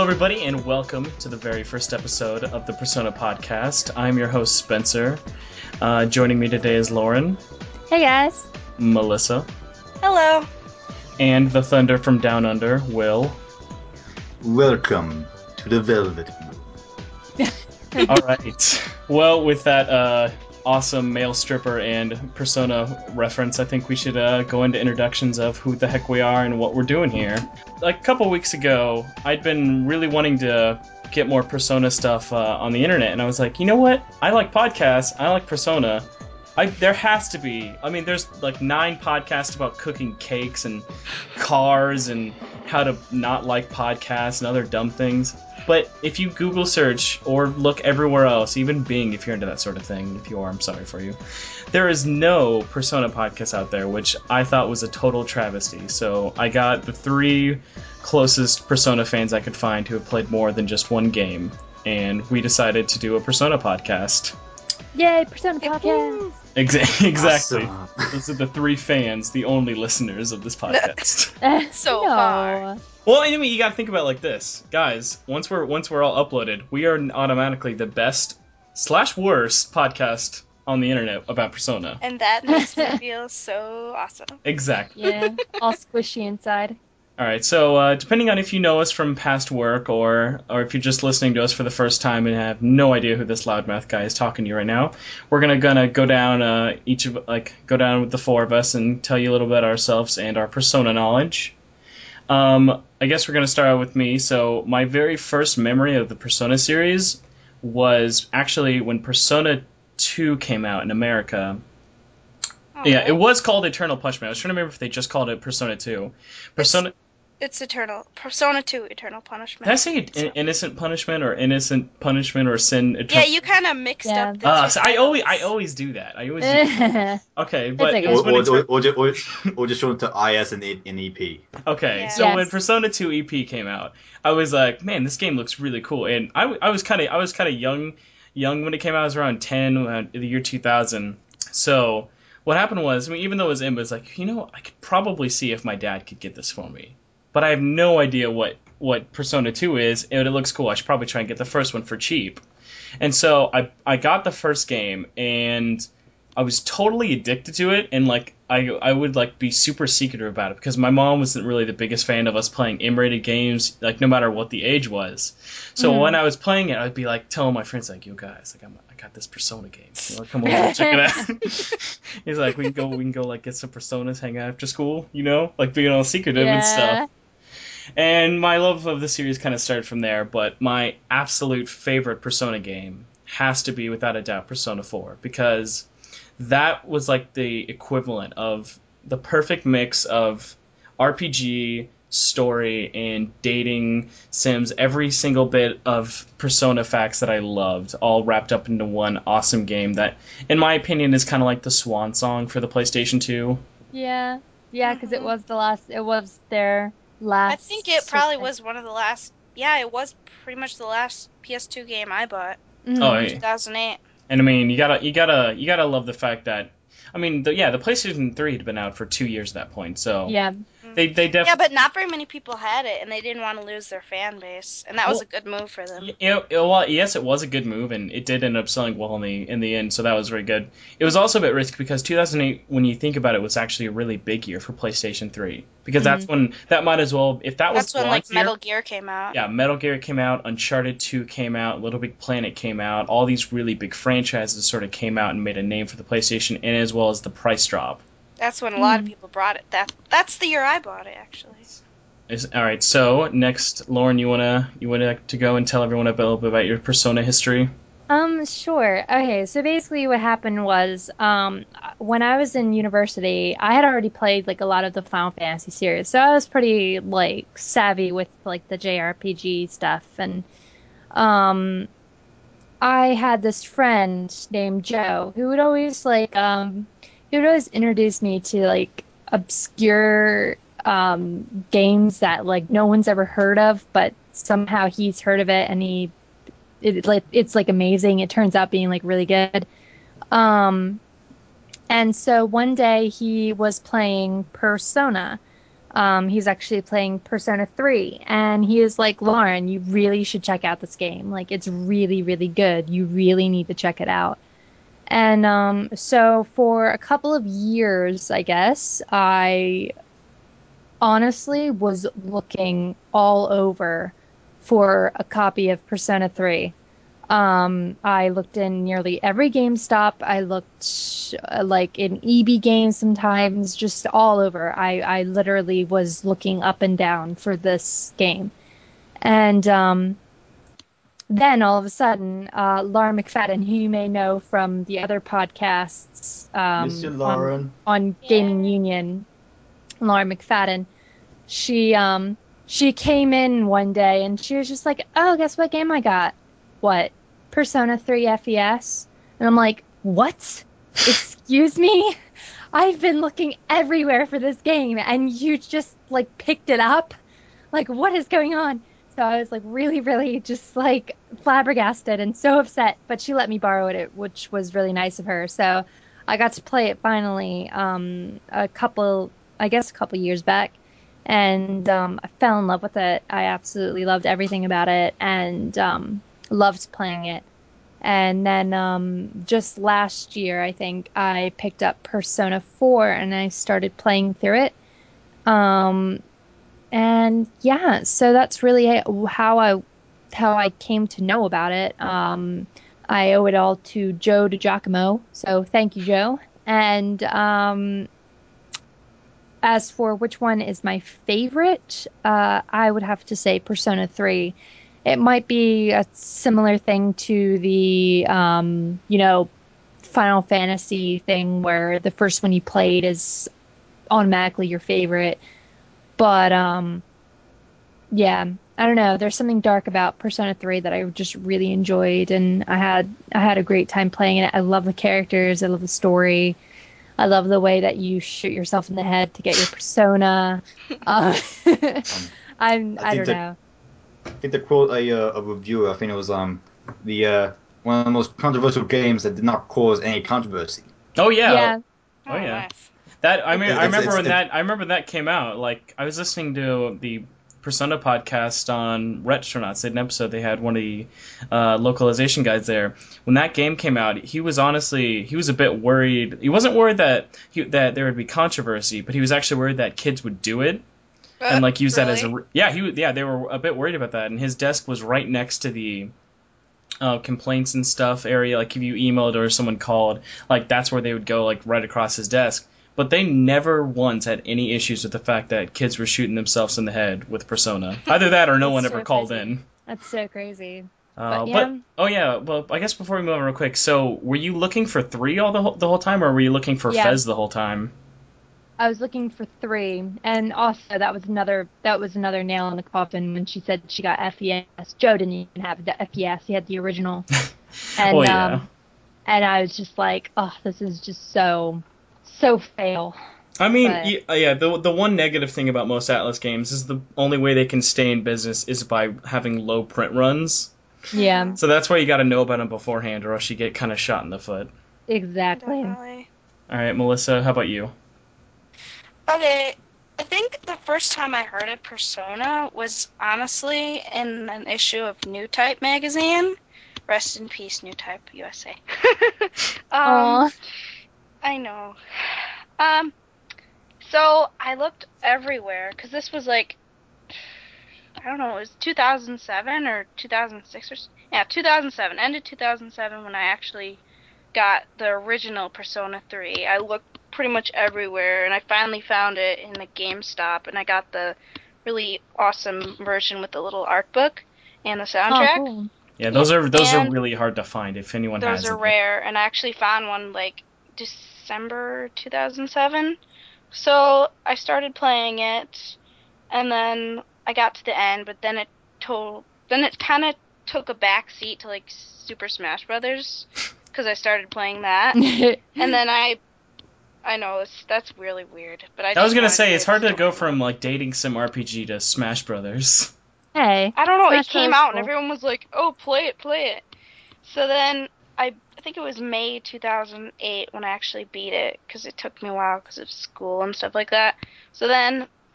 everybody, and welcome to the very first episode of the Persona Podcast. I'm your host, Spencer. Joining me today is Lauren. Hey, guys. Melissa. Hello. And the Thunder from Down Under, Will. Welcome to the Velvet Moon. Alright. Well, with that awesome male stripper and Persona reference, I think we should go into introductions of who the heck we are and what we're doing here. Like a couple weeks ago, I'd been really wanting to get more Persona stuff on the internet, and I was like, you know what? I like podcasts, I like Persona. There has to be. I mean, there's like 9 podcasts about cooking cakes and cars and how to not like podcasts and other dumb things. But if you Google search or look everywhere else, even Bing, if you're into that sort of thing, if you are, I'm sorry for you, there is no Persona podcast out there, which I thought was a total travesty. So I got the 3 closest Persona fans I could find who have played more than just one game, and we decided to do a Persona podcast. Yay, Persona Podcast! Exactly. Awesome. Those are the 3 fans, the only listeners of this podcast. So far. Well, I mean, you gotta think about it like this, guys. Once we're all uploaded, we are automatically the best/worst podcast on the internet about Persona. And that makes me feel so awesome. Exactly. Yeah, all squishy inside. All right. So, depending on if you know us from past work or if you're just listening to us for the first time and have no idea who this loudmouth guy is talking to you right now, we're gonna go down go down with the 4 of us and tell you a little bit about ourselves and our Persona knowledge. I guess we're going to start out with me. So my very first memory of the Persona series was actually when Persona 2 came out in America. Okay. Yeah, it was called Eternal Punishment. I was trying to remember if they just called it Persona 2. It's Eternal. Persona 2, Eternal Punishment. Did I say Innocent Punishment or Sin Eternal? Yeah, you kind of mixed up the So two I titles. always do that. Okay, but okay. it was when Or just show them to IS and EP. Okay, Yeah. so Yes. when Persona 2 EP came out, I was like, man, this game looks really cool. And I was kind of young when it came out. I was around 10 in the year 2000. So what happened was, I mean, even though it was in, but it was like, I could probably see if my dad could get this for me. But I have no idea what Persona 2 is, and it looks cool. I should probably try and get the first one for cheap. And so I got the first game, and I was totally addicted to it, and I would be super secretive about it because my mom wasn't really the biggest fan of us playing M-rated games, no matter what the age was. So when I was playing it, I'd be telling my friends yo guys, I got this Persona game. You wanna come over and check it out? He's like, we can go get some Personas, hang out after school, being all secretive and stuff. And my love of the series kind of started from there, but my absolute favorite Persona game has to be, without a doubt, Persona 4, because that was the equivalent of the perfect mix of RPG, story, and dating sims, every single bit of Persona facts that I loved, all wrapped up into one awesome game that, in my opinion, is kind of like the swan song for the PlayStation 2. Yeah, because it was their last. I think it probably was one of the last. Yeah, it was pretty much the last PS2 game I bought. Mhm. Oh, In yeah. 2008. And I mean, you gotta love the fact that, I mean, the PlayStation 3 had been out for 2 years at that point, so Yeah. they definitely. Yeah, but not very many people had it, and they didn't want to lose their fan base, and that was a good move for them. Well, yes, it was a good move, and it did end up selling well in the end, so that was very good. It was also a bit risky because 2008, when you think about it, was actually a really big year for PlayStation 3, because that's when that might as well, if that was That's when launch year, Metal Gear came out. yeah, Metal Gear came out, Uncharted 2 came out, Little Big Planet came out, all these really big franchises sort of came out and made a name for the PlayStation, and as well as the price drop. That's when a lot of people bought it. That's the year I bought it, actually. All right, so next, Lauren, you wanna to go and tell everyone a little bit about your Persona history? Sure. Okay, so basically what happened was, when I was in university, I had already played a lot of the Final Fantasy series, so I was pretty savvy with the JRPG stuff, and I had this friend named Joe who would always introduce me to obscure games that no one's ever heard of, but somehow he's heard of it, and it's amazing. It turns out being really good. And so one day he was playing Persona, He's actually playing Persona 3, and he is like, Lauren, you really should check out this game. Like, it's really, really good. You really need to check it out. And so for a couple of years, I guess, I honestly was looking all over for a copy of Persona 3. I looked in nearly every GameStop. I looked like in EB Games sometimes, just all over. I literally was looking up and down for this game. And then all of a sudden, Laura McFadden, who you may know from the other podcasts Mr. Lauren. on Gaming Union, Laura McFadden, she came in one day and she was just like, oh, guess what game I got? What? Persona 3 FES? And I'm like, what? Excuse me? I've been looking everywhere for this game and you just like picked it up? Like, what is going on? So I was like really, really just like flabbergasted and so upset, but she let me borrow it, which was really nice of her. So I got to play it finally a couple years back, and I fell in love with it. I absolutely loved everything about it and loved playing it. And then just last year, I think, I picked up Persona 4 and I started playing through it. And yeah, so that's really how I came to know about it. I owe it all to Joe DiGiacomo, so thank you, Joe. And as for which one is my favorite, I would have to say Persona 3. It might be a similar thing to the, Final Fantasy thing where the first one you played is automatically your favorite. But, yeah, I don't know. There's something dark about Persona 3 that I just really enjoyed, and I had a great time playing it. I love the characters. I love the story. I love the way that you shoot yourself in the head to get your persona. I don't know. I think to quote a reviewer, I think it was the one of the most controversial games that did not cause any controversy. Oh yeah. Yeah. Oh yeah. Nice. That I remember when it's- that came out. Like I was listening to the Persona podcast on Retronauts. They did an episode. They had one of the localization guys there. When that game came out, he was a bit worried. He wasn't worried that there would be controversy, but he was actually worried that kids would do it and like use that as a they were a bit worried about that. And his desk was right next to the complaints and stuff area. Like if you emailed or someone called, like that's where they would go, like right across his desk. But they never once had any issues with the fact that kids were shooting themselves in the head with Persona. Either that or no one ever called in. That's so crazy. Well, I guess before we move on real quick, so were you looking for 3 the whole time, or were you looking for Fez the whole time? I was looking for 3, and also that was another nail in the coffin when she said she got FES. Joe didn't even have the FES; he had the original. And and I was just like, oh, this is just so fail. I mean, the one negative thing about most Atlas games is the only way they can stay in business is by having low print runs. Yeah. So that's why you got to know about them beforehand, or else you get kind of shot in the foot. Exactly. Definitely. All right, Melissa, how about you? Okay, I think the first time I heard of Persona was honestly in an issue of New Type magazine. Rest in peace, New Type USA. Aww. I know. So I looked everywhere because this was like, I don't know, it was 2007 or 2006 or 2007, end of 2007 when I actually got the original Persona 3. I looked pretty much everywhere, and I finally found it in the GameStop, and I got the really awesome version with the little art book and the soundtrack. Oh, cool. Yeah, those are really hard to find if anyone has them. Those are it. rare, and I actually found one like December 2007. So I started playing it, and then I got to the end, but then it kind of took a back seat to like Super Smash Brothers because I started playing that, and then I know that's really weird, but I was gonna say it's hard to go from like dating sim RPG to Smash Brothers. Hey, I don't know. Smash It came Brothers out cool. and everyone was like, "Oh, play it." So then I think it was May 2008 when I actually beat it because it took me a while because of school and stuff like that. So then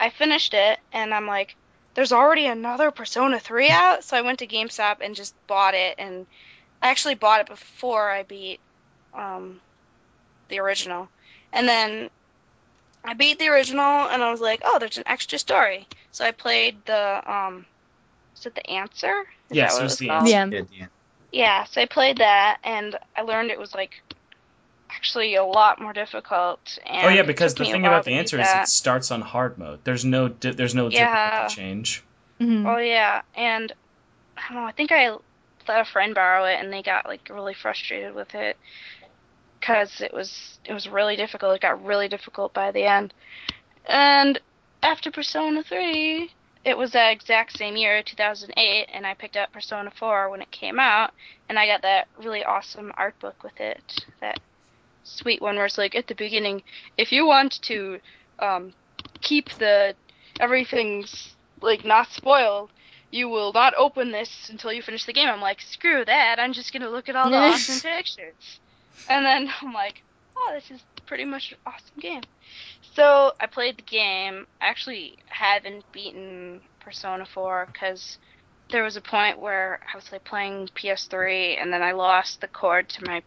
I finished it, and I'm like, there's already another Persona 3 out, so I went to GameStop and just bought it, and I actually bought it before I beat the original. And then I beat the original, and I was like, oh, there's an extra story. So I played the, is it The Answer? Is Yes, that what it it was was The called? Answer. Yeah. Yeah, so I played that, and I learned it was, like, actually a lot more difficult. And Oh yeah, it because took the me a thing while about to The beat Answer is that. it starts on hard mode. There's no difficulty Yeah. change. Mhm. Oh, yeah, and I don't know, I think I let a friend borrow it, and they got, like, really frustrated with it, because it was really difficult. It got really difficult by the end. And after Persona 3, it was that exact same year, 2008, and I picked up Persona 4 when it came out, and I got that really awesome art book with it. That sweet one where it's like, at the beginning, if you want to keep everything's, like, not spoiled, you will not open this until you finish the game. I'm like, screw that, I'm just gonna look at all the awesome pictures. And then I'm like, oh, this is pretty much an awesome game. So I played the game. I actually haven't beaten Persona 4 because there was a point where I was like playing PS3 and then I lost the cord to my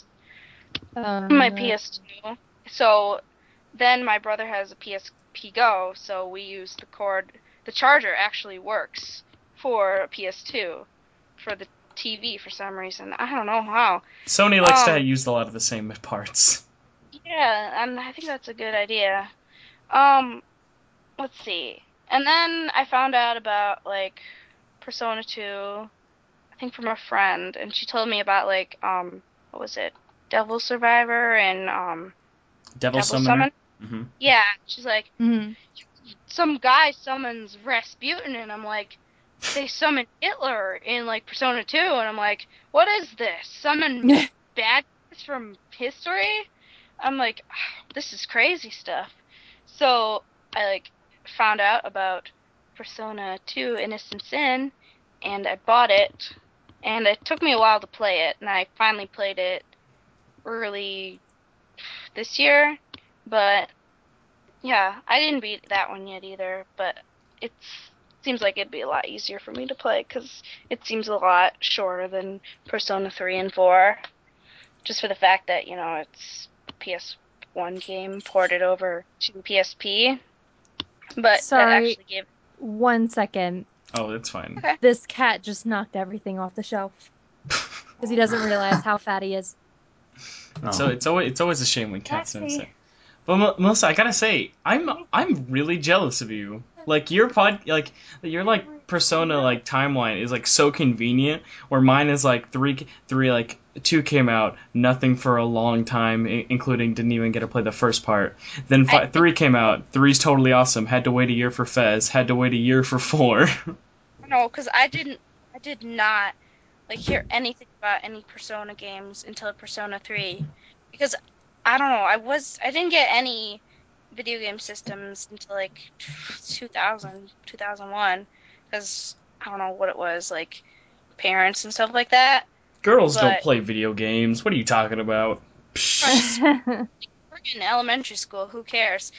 PS2. So then my brother has a PSP Go, so we use the cord. The charger actually works for PS2 for the TV for some reason. I don't know how. Sony likes to use a lot of the same parts. Yeah, and I think that's a good idea. Let's see. And then I found out about, like, Persona 2, I think from a friend, and she told me about, like, what was it? Devil Survivor and, Devil Summon? Summoner? Mm-hmm. Yeah, she's like, Mhm. some guy summons Rasputin, and I'm like, they summon Hitler in, like, Persona 2, and I'm like, what is this? Summon bad guys from history? I'm like, this is crazy stuff. So I, like, found out about Persona 2 Innocent Sin, and I bought it, and it took me a while to play it, and I finally played it early this year, but yeah, I didn't beat that one yet either, but it seems like it'd be a lot easier for me to play, because it seems a lot shorter than Persona 3 and 4, just for the fact that, you know, it's a PS1 game ported over to PSP. But Sorry. that actually gave... 1 second. Oh, that's fine. Okay. This cat just knocked everything off the shelf because he doesn't realize how fat he is. So it's always a shame when cats don't say. But Melissa, I gotta say, I'm really jealous of you. Like your Persona like timeline is like so convenient. Where mine is like three like 2 came out, nothing for a long time, including didn't even get to play the first part. Then 3 came out, 3's totally awesome. Had to wait a year for Fez. Had to wait a year for 4. No, because I did not like hear anything about any Persona games until Persona 3, because I don't know, I didn't get any video game systems until like 2000, 2001, because I don't know what it was, like parents and stuff like that. Girls don't But- play video games. What are you talking about? Psh. We're in elementary school, who cares?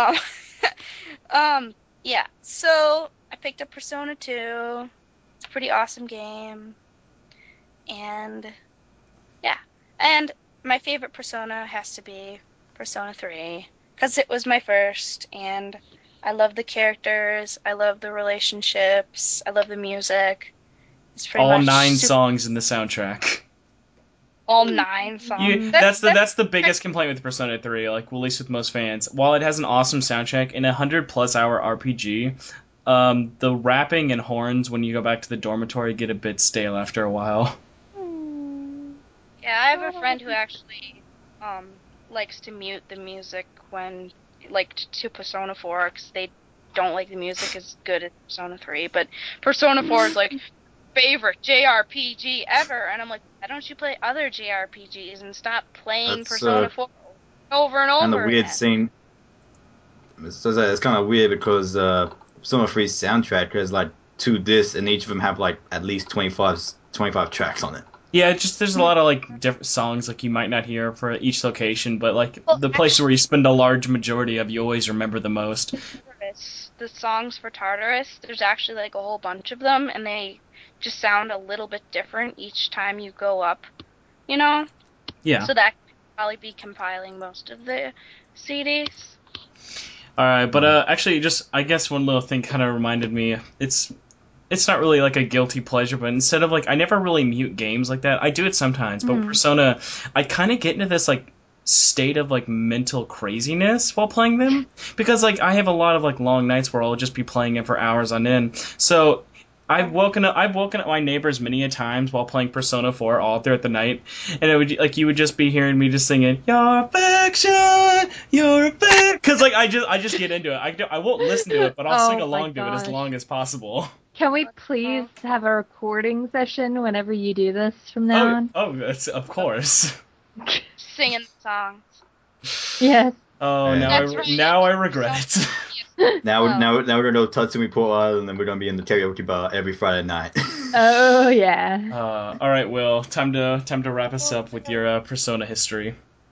Yeah, so I picked up Persona 2. It's a pretty awesome game. And yeah, and my favorite Persona has to be Persona 3, because it was my first, and I love the characters, I love the relationships, I love the music. It's pretty All much 9 super- songs in the soundtrack. All 9 songs. That's the biggest complaint with Persona 3, like, at least with most fans. While it has an awesome soundtrack and a 100+ hour RPG, the rapping and horns when you go back to the dormitory get a bit stale after a while. Yeah, I have a friend who actually likes to mute the music when, like, to Persona 4, because they don't like the music as good as Persona 3, but Persona 4 is, like, favorite JRPG ever, and I'm like, why don't you play other JRPGs and stop playing That's, Persona 4 over and over And the weird again? thing, it's kind of weird because Persona 3's soundtrack has like 2 discs, and each of them have like at least 25 tracks on it. Yeah, there's a lot of like different songs like you might not hear for each location, but like Well, the places where you spend a large majority of, you always remember the most. the songs for Tartarus, there's actually like a whole bunch of them, and they just sound a little bit different each time you go up, you know? Yeah. So that could probably be compiling most of the CDs. All right, but actually, just I guess one little thing kind of reminded me. It's not really like a guilty pleasure, but instead of like I never really mute games like that. I do it sometimes, but Persona, I kind of get into this like state of like mental craziness while playing them because like I have a lot of like long nights where I'll just be playing it for hours on end. So I've woken up my neighbors many a times while playing Persona 4 all throughout the night, and it would like you would just be hearing me just singing your affection, because like I just get into it. I won't listen to it, but I'll sing along to it as long as possible. Can we please have a recording session whenever you do this from now on? Oh, that's, of course. Singing the songs. Yes. Oh, now I regret it. Now we're gonna go to Tatsumi Port Island, and we're gonna be in the karaoke bar every Friday night. Oh yeah. All right, Will. Time to wrap us up with your Persona history.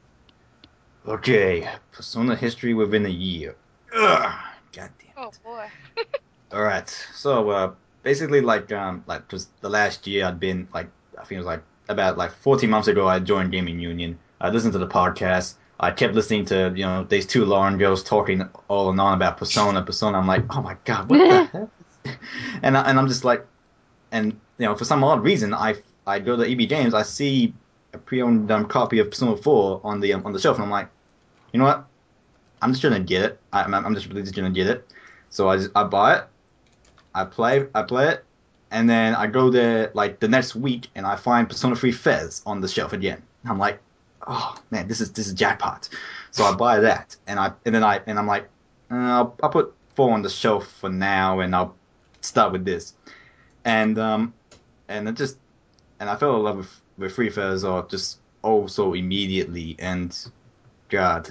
Okay, Persona history within a year. Ugh, God damn it. Oh boy. All right, so basically like just the last year I'd been like I think it was like about like 14 months ago I joined Gaming Union. I listened to the podcast. I kept listening to these two Lauren girls talking all and on about Persona. I'm like, oh my god, what the heck? And I'm just like, and for some odd reason I go to EB Games, I see a pre-owned copy of Persona 4 on the shelf, and I'm like, you know what? I'm just gonna get it. I'm just really just gonna get it. So I buy it. I play it, and then I go there like the next week, and I find Persona 3 Fez on the shelf again. And I'm like, oh man, this is jackpot. So I buy that, and I'm like, I'll put 4 on the shelf for now, and I'll start with this. And I fell in love with 3 Fez just so immediately, and God,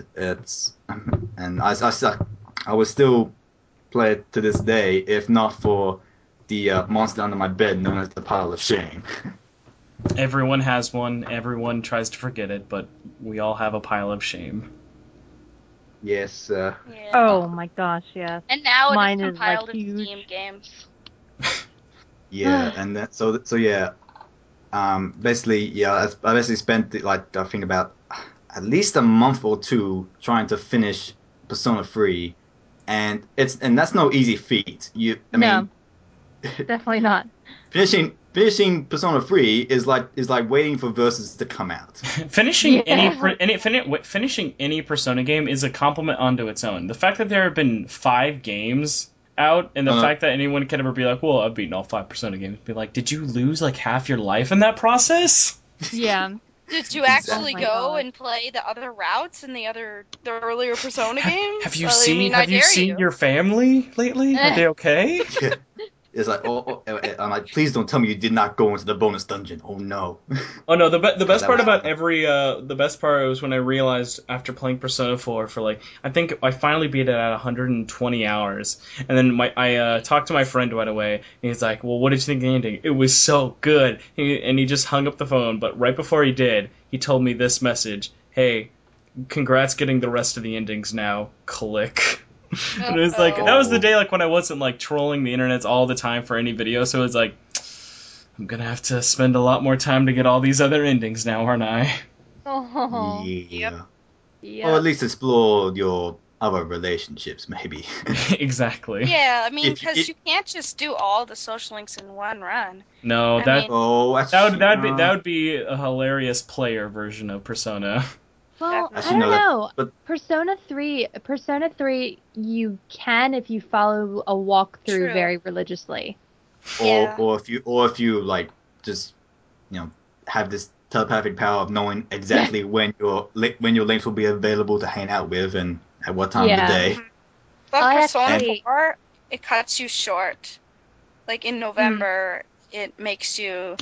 I would still play it to this day if not for the monster under my bed known as the pile of shame. Everyone has one. Everyone tries to forget it, but we all have a pile of shame. Yes. Yeah. Oh my gosh, yes. And now Mine it is is, like, compiled in huge. Steam games. Yeah, and that, so yeah. Basically, yeah. I basically spent I think about at least a month or two trying to finish Persona 3, and that's no easy feat. I mean, definitely not. Finishing Persona 3 is like waiting for Versus to come out. Finishing any Persona game is a compliment unto its own. The fact that there have been 5 games out, and the fact that anyone can ever be like, well, I've beaten all 5 Persona games, be like, did you lose like half your life in that process? Yeah. Did you actually Oh my go God. and play the other routes in the earlier Persona games? Have you Well, I seen mean, I dare you. your family lately? Are they okay? It's like, I'm like, please don't tell me you did not go into the bonus dungeon. Oh no. Oh no, the best part was- about the best part was when I realized after playing Persona 4 for like, I think I finally beat it at 120 hours, and then I talked to my friend right away, and he's like, well, what did you think of the ending? It was so good. And he just hung up the phone, but right before he did, he told me this message: hey, congrats getting the rest of the endings now, click. And it was like, that was the day like when I wasn't like trolling the internet all the time for any video, so it was like, I'm gonna have to spend a lot more time to get all these other endings now, aren't I? Oh. Yeah. Yep. Or at least explore your other relationships, maybe. Exactly. Yeah, I mean, If- because if- you can't just do all the social links in one run. No, I that mean- Oh, that's that would be a hilarious player version of Persona. Well, I I should don't know that, know. but- Persona 3, you can if you follow a walkthrough True. very religiously. Yeah. or if you like just have this telepathic power of knowing exactly when your links will be available to hang out with and at what time Yeah. of the day. But I Persona actually- 4, it cuts you short. Like in November, it makes you,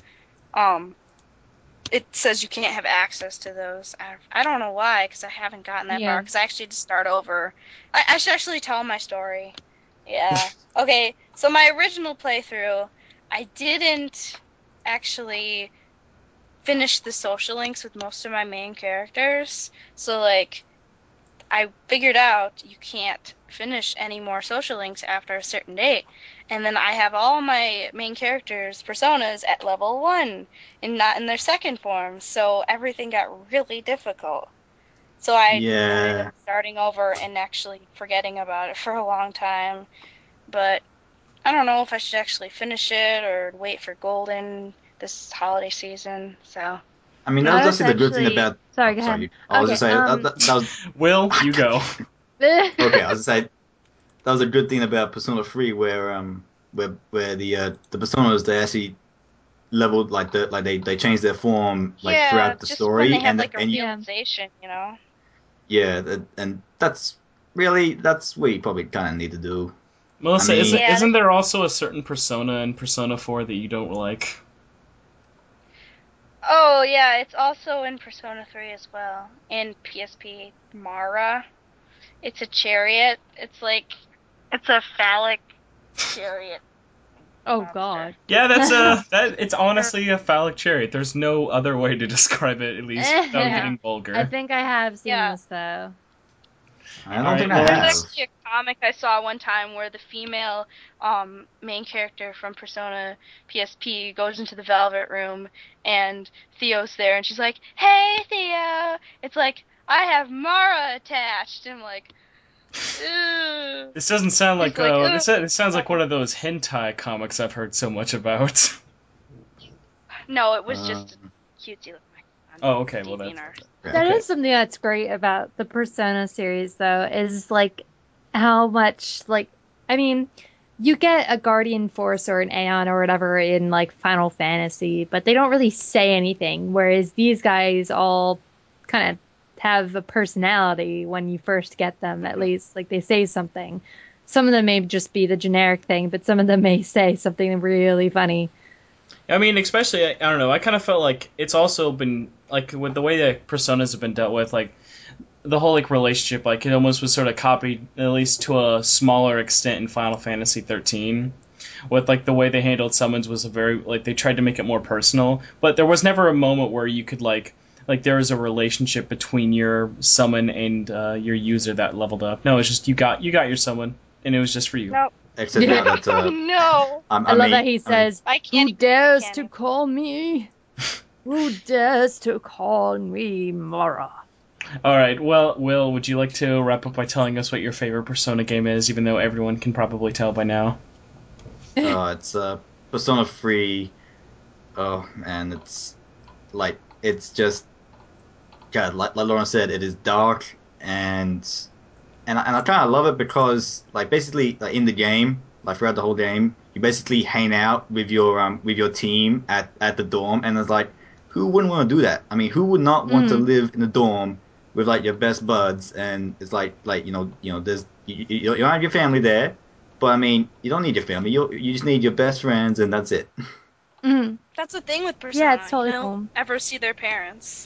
it says you can't have access to those. I don't know why, because I haven't gotten that Yeah. far, because I actually had to start over. I should actually tell my story. Yeah. Okay, so my original playthrough, I didn't actually finish the social links with most of my main characters. So, like, I figured out you can't finish any more social links after a certain date. And then I have all my main characters' personas at level 1 and not in their second form. So everything got really difficult. So I ended up starting over and actually forgetting about it for a long time. But I don't know if I should actually finish it or wait for Golden this holiday season. So I mean, that was just the good thing about. Sorry, go ahead. I was just saying that was. Will, you go. Okay, I was just saying that was a good thing about Persona 3, where the personas, they actually leveled, like they changed their form throughout the story, when they have, and a realization, you know. Yeah, and that's what you probably kind of need to do. Melissa, isn't there also a certain persona in Persona 4 that you don't like? Oh, yeah, it's also in Persona 3 as well. In PSP, Mara. It's a chariot. It's a phallic chariot. Oh, God. Yeah, it's honestly a phallic chariot. There's no other way to describe it, at least, without getting vulgar. I think I have seen this, though. I don't think I have. There's actually a comic I saw one time where the female main character from Persona PSP goes into the Velvet Room, and Theo's there, and she's like, "Hey, Theo!" It's like, "I have Mara attached." And I'm like, "Ew." This doesn't sound like this sounds like one of those hentai comics I've heard so much about. No, it was just cutesy looking. Oh, okay. Well, that is something that's great about the Persona series, though, is how much I mean, you get a Guardian Force or an Aeon or whatever in Final Fantasy, but they don't really say anything. Whereas these guys all kind of have a personality when you first get them, at least. They say something. Some of them may just be the generic thing, but some of them may say something really funny. I mean, especially, I don't know, I kind of felt like it's also been, with the way that Personas have been dealt with, the whole, relationship, it almost was sort of copied, at least to a smaller extent, in Final Fantasy 13. With, the way they handled summons was they tried to make it more personal, but there was never a moment where you could, there was a relationship between your summon and your user that leveled up. No, it's just you got your summon, and it was just for you. Nope. Except now that, no. I love that he says, "Who dares to canon. call me? Who dares to call me Mara?" All right. Well, Will, would you like to wrap up by telling us what your favorite Persona game is, even though everyone can probably tell by now? It's Persona 3. Oh man, it's just, God, like Lauren said, it is dark and I kind of love it because basically in the game, throughout the whole game, you basically hang out with your team at the dorm, and it's who wouldn't want to do that? I mean, who would not want to live in the dorm with your best buds? And it's there's you don't have your family there, but I mean, you don't need your family. You just need your best friends, and that's it. Mm. That's the thing with Persona. Yeah, it's totally you don't cool. ever see their parents.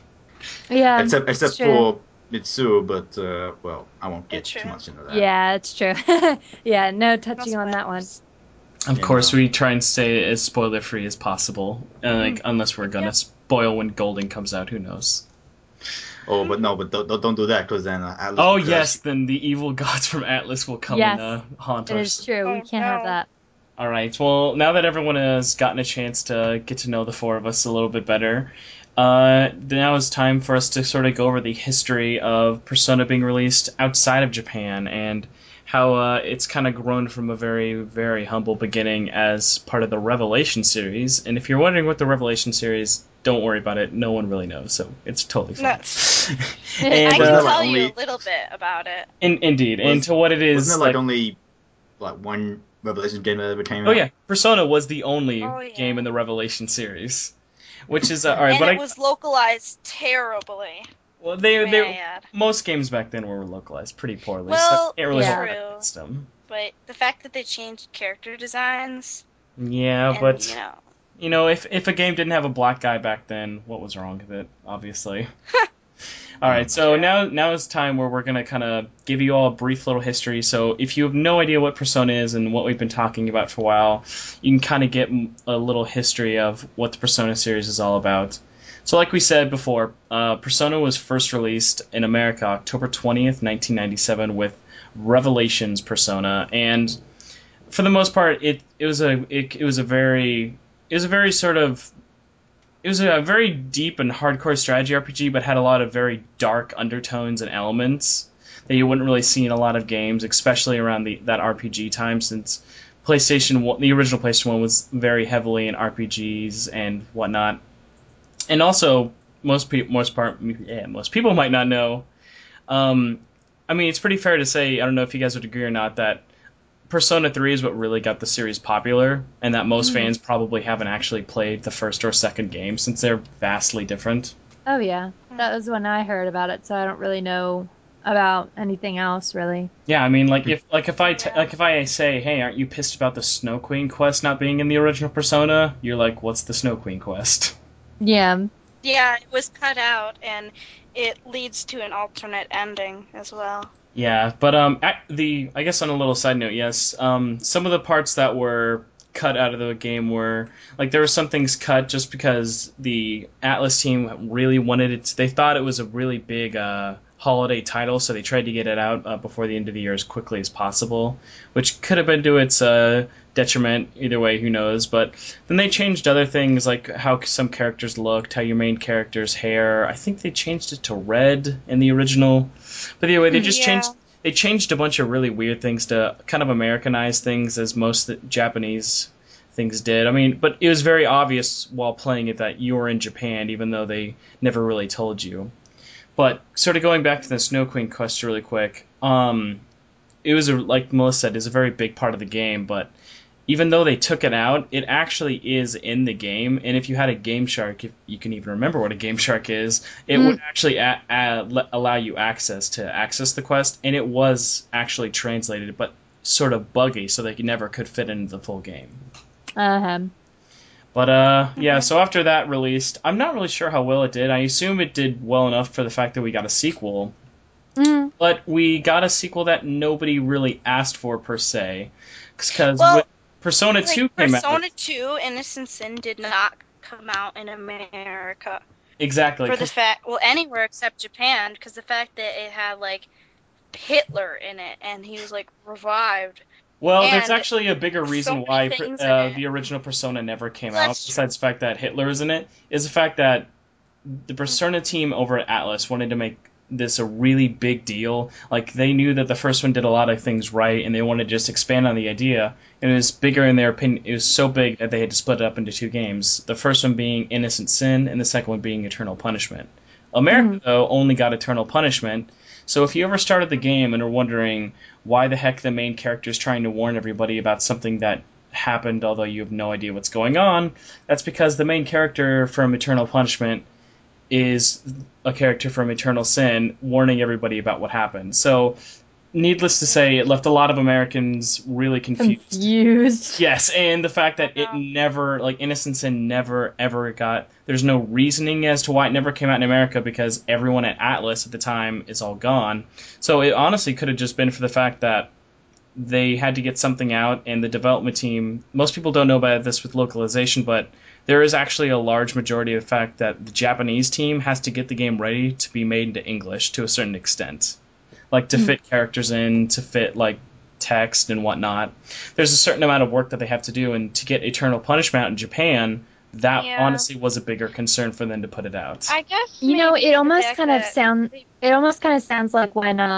Yeah, except for Mitsuru, but well, I won't get too much into that. Yeah, it's true. Yeah, no touching on that one. Of course, we try and stay as spoiler-free as possible, unless we're gonna spoil when Golden comes out. Who knows? Oh, but don't do that, because then Atlas. Oh yes, then the evil gods from Atlas will come and haunt us. It is true. We can't have that. All right. Well, now that everyone has gotten a chance to get to know the four of us a little bit better, now it's time for us to sort of go over the history of Persona being released outside of Japan and how it's kind of grown from a very, very humble beginning as part of the Revelation series. And if you're wondering what the Revelation series, don't worry about it. No one really knows, so it's totally fine. And, I can tell you a little bit about it. Indeed, and to what it is. Wasn't it only one Revelation game that ever came out? Oh yeah, Persona was the only game in the Revelation series. Which is alright, and but it was localized terribly. Well, most games back then were localized pretty poorly. Well, so can't really true. But the fact that they changed character designs. Yeah, and, but if a game didn't have a black guy back then, what was wrong with it? Obviously. All right, so now is time where we're gonna kind of give you all a brief little history. So if you have no idea what Persona is and what we've been talking about for a while, you can kind of get a little history of what the Persona series is all about. So like we said before, Persona was first released in America October 20th, 1997 with Revelations Persona, and for the most part it was a very deep and hardcore strategy RPG, but had a lot of very dark undertones and elements that you wouldn't really see in a lot of games, especially around that RPG time, since the original PlayStation 1 was very heavily in RPGs and whatnot. And also, most people might not know. I mean, it's pretty fair to say, I don't know if you guys would agree or not, that Persona 3 is what really got the series popular, and that most fans probably haven't actually played the first or second game, since they're vastly different. Oh yeah, that was when I heard about it, so I don't really know about anything else really. Yeah, I mean, if I say, hey, aren't you pissed about the Snow Queen quest not being in the original Persona? You're like, what's the Snow Queen quest? Yeah. Yeah, it was cut out, and it leads to an alternate ending as well. Yeah, but I guess on a little side note, yes, some of the parts that were cut out of the game were, like, there were some things cut just because the Atlus team really wanted it. They thought it was a really big holiday title, so they tried to get it out before the end of the year as quickly as possible, which could have been to its detriment. Either way, who knows? But then they changed other things, like how some characters looked, how your main character's hair. I think they changed it to red in the original. But anyway, they just changed a bunch of really weird things to kind of Americanize things, as most Japanese things did. I mean, but it was very obvious while playing it that you were in Japan, even though they never really told you. But sort of going back to the Snow Queen quest really quick, it was, like Melissa said, is a very big part of the game, but even though they took it out, it actually is in the game, and if you had a Game Shark, if you can even remember what a Game Shark is, it would actually allow you access the quest, and it was actually translated, but sort of buggy, so they never could fit into the full game. But, yeah, so after that released, I'm not really sure how well it did. I assume it did well enough for the fact that we got a sequel. But we got a sequel that nobody really asked for, per se. Because Persona 2 came out. Persona 2 Innocent Sin did not come out in America. Exactly. Anywhere except Japan, because the fact that it had, like, Hitler in it, and he was, like, revived. Well, there's actually a bigger reason why the original Persona never came out, besides the fact that Hitler is in it, is the fact that the Persona team over at Atlus wanted to make this a really big deal. Like, they knew that the first one did a lot of things right, and they wanted to just expand on the idea, and it was bigger in their opinion. It was so big that they had to split it up into two games, the first one being Innocent Sin, and the second one being Eternal Punishment. America, though, only got Eternal Punishment. So if you ever started the game and are wondering why the heck the main character is trying to warn everybody about something that happened, although you have no idea what's going on, that's because the main character from Eternal Punishment is a character from Eternal Sin warning everybody about what happened. So, needless to say, it left a lot of Americans really confused. Yes, and the fact that it never, like, Innocent Sin never, ever got... There's no reasoning as to why it never came out in America, because everyone at Atlus at the time is all gone. So it honestly could have just been for the fact that they had to get something out, and the development team... Most people don't know about this with localization, but there is actually a large majority of the fact that the Japanese team has to get the game ready to be made into English to a certain extent. Like, to fit characters in, to fit, like, text and whatnot. There's a certain amount of work that they have to do, and to get Eternal Punishment out in Japan, that honestly was a bigger concern for them to put it out. I guess it almost kind of sounds like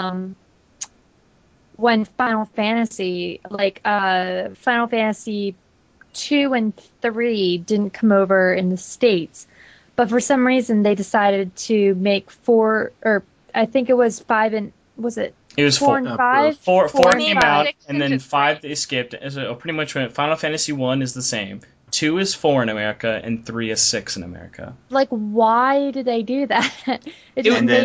when Final Fantasy, like Final Fantasy 2 and 3 didn't come over in the States, but for some reason they decided to make 4, or I think it was 5 and... Was it? It was 4 and 5? 4 came out, and then 5 they skipped. So pretty much Final Fantasy 1 is the same. 2 is 4 in America, and 3 is 6 in America. Like, why did they do that? But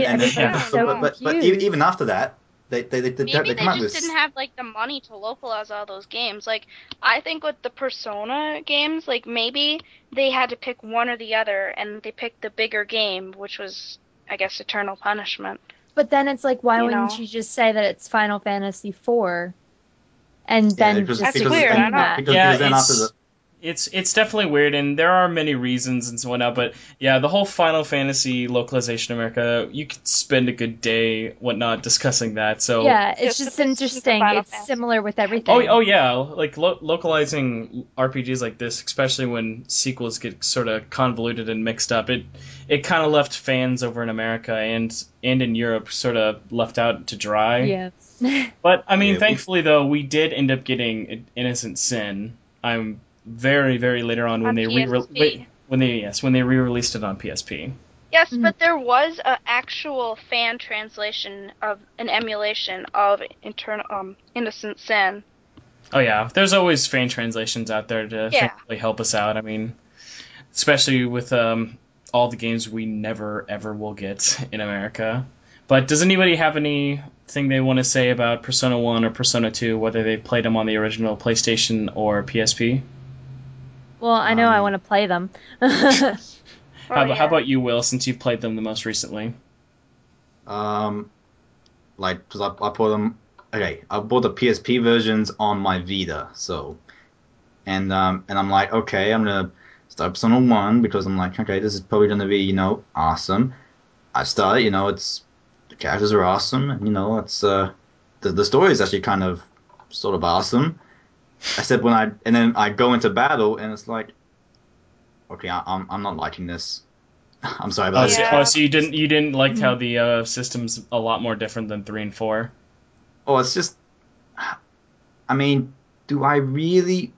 even after that, they maybe they just didn't have, like, the money to localize all those games. Like, I think with the Persona games, like, maybe they had to pick one or the other, and they picked the bigger game, which was, I guess, Eternal Punishment. But then it's like, why wouldn't you just say that it's Final Fantasy 4? And then that's weird. I know. Because then after It's definitely weird, and there are many reasons and so on. But yeah, the whole Final Fantasy localization in America, you could spend a good day, whatnot, discussing that. So Yeah, it's Just the just position for interesting. Final It's Fantasy. similar with oh everything. oh yeah, like localizing RPGs like this, especially when sequels get sort of convoluted and mixed up, it kind of left fans over in America and in Europe sort of left out to dry. Yes. But I mean, Yeah, thankfully though, we did end up getting Innocent Sin. I'm very, very later on when On they PSP. when they re-released it on PSP. Yes, Mhm. but there was an actual fan translation of an emulation of Innocent Sin. Oh yeah, there's always fan translations out there to Yeah. thankfully help us out. I mean, especially with all the games we never ever will get in America. But does anybody have anything they want to say about Persona 1 or Persona 2, whether they played them on the original PlayStation or PSP? Well, I know I Um, want to play them. How about you, Will, since you've played them the most recently? Like, cause I bought them. Okay, I bought the PSP versions on my Vita, so and I'm like, okay, I'm gonna start Persona 1 because I'm like, okay, this is probably gonna be, awesome. I started, it's the characters are awesome, and it's the story is actually kind of sort of awesome. Except and then I go into battle and it's like, okay, I'm not liking this. I'm sorry, but Yeah. So you didn't like how the system's a lot more different than 3 and 4? oh, it's just, I mean, do I really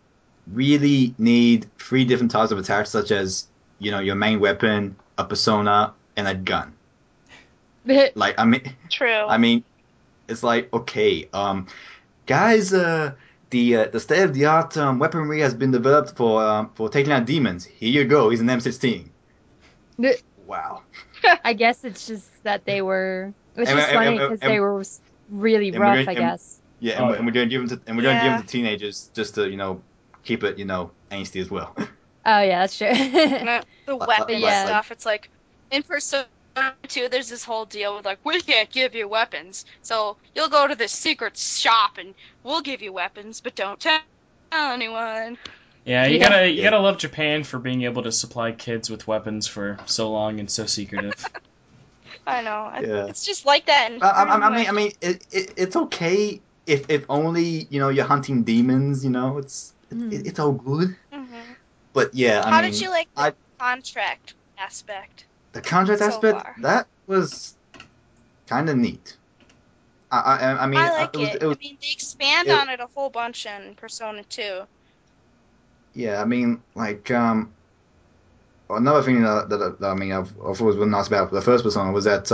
need three different types of attacks, such as, your main weapon, a persona, and a gun? Like, True. I mean, it's like, okay, guys, the state of the art weaponry has been developed for taking out demons. Here you go. He's an M16. Wow. I guess it's just that they were. It's And- just and- funny and- because and- they were really and we're rough, gonna- I and- guess. Yeah, Oh, and we're gonna give them Yeah. to teenagers just to keep it angsty as well. Oh yeah, that's true. The weapon yeah. stuff, it's like, in Persona 2, there's this whole deal with, like, we can't give you weapons, so you'll go to this secret shop and we'll give you weapons, but don't tell anyone. Yeah, you Yeah. gotta love Japan for being able to supply kids with weapons for so long and so secretive. I know. Yeah. It's just like that. In I mean, it's okay if only you're hunting demons. It's all good. Mhm. But yeah, How I mean, did you like the I- contract aspect? the contract so aspect far? that was kind of neat. I mean, I like it. it was I mean, they expand it- on it a whole bunch in Persona 2. yeah. I mean, like another thing that I mean I've always been nice about the first Persona was that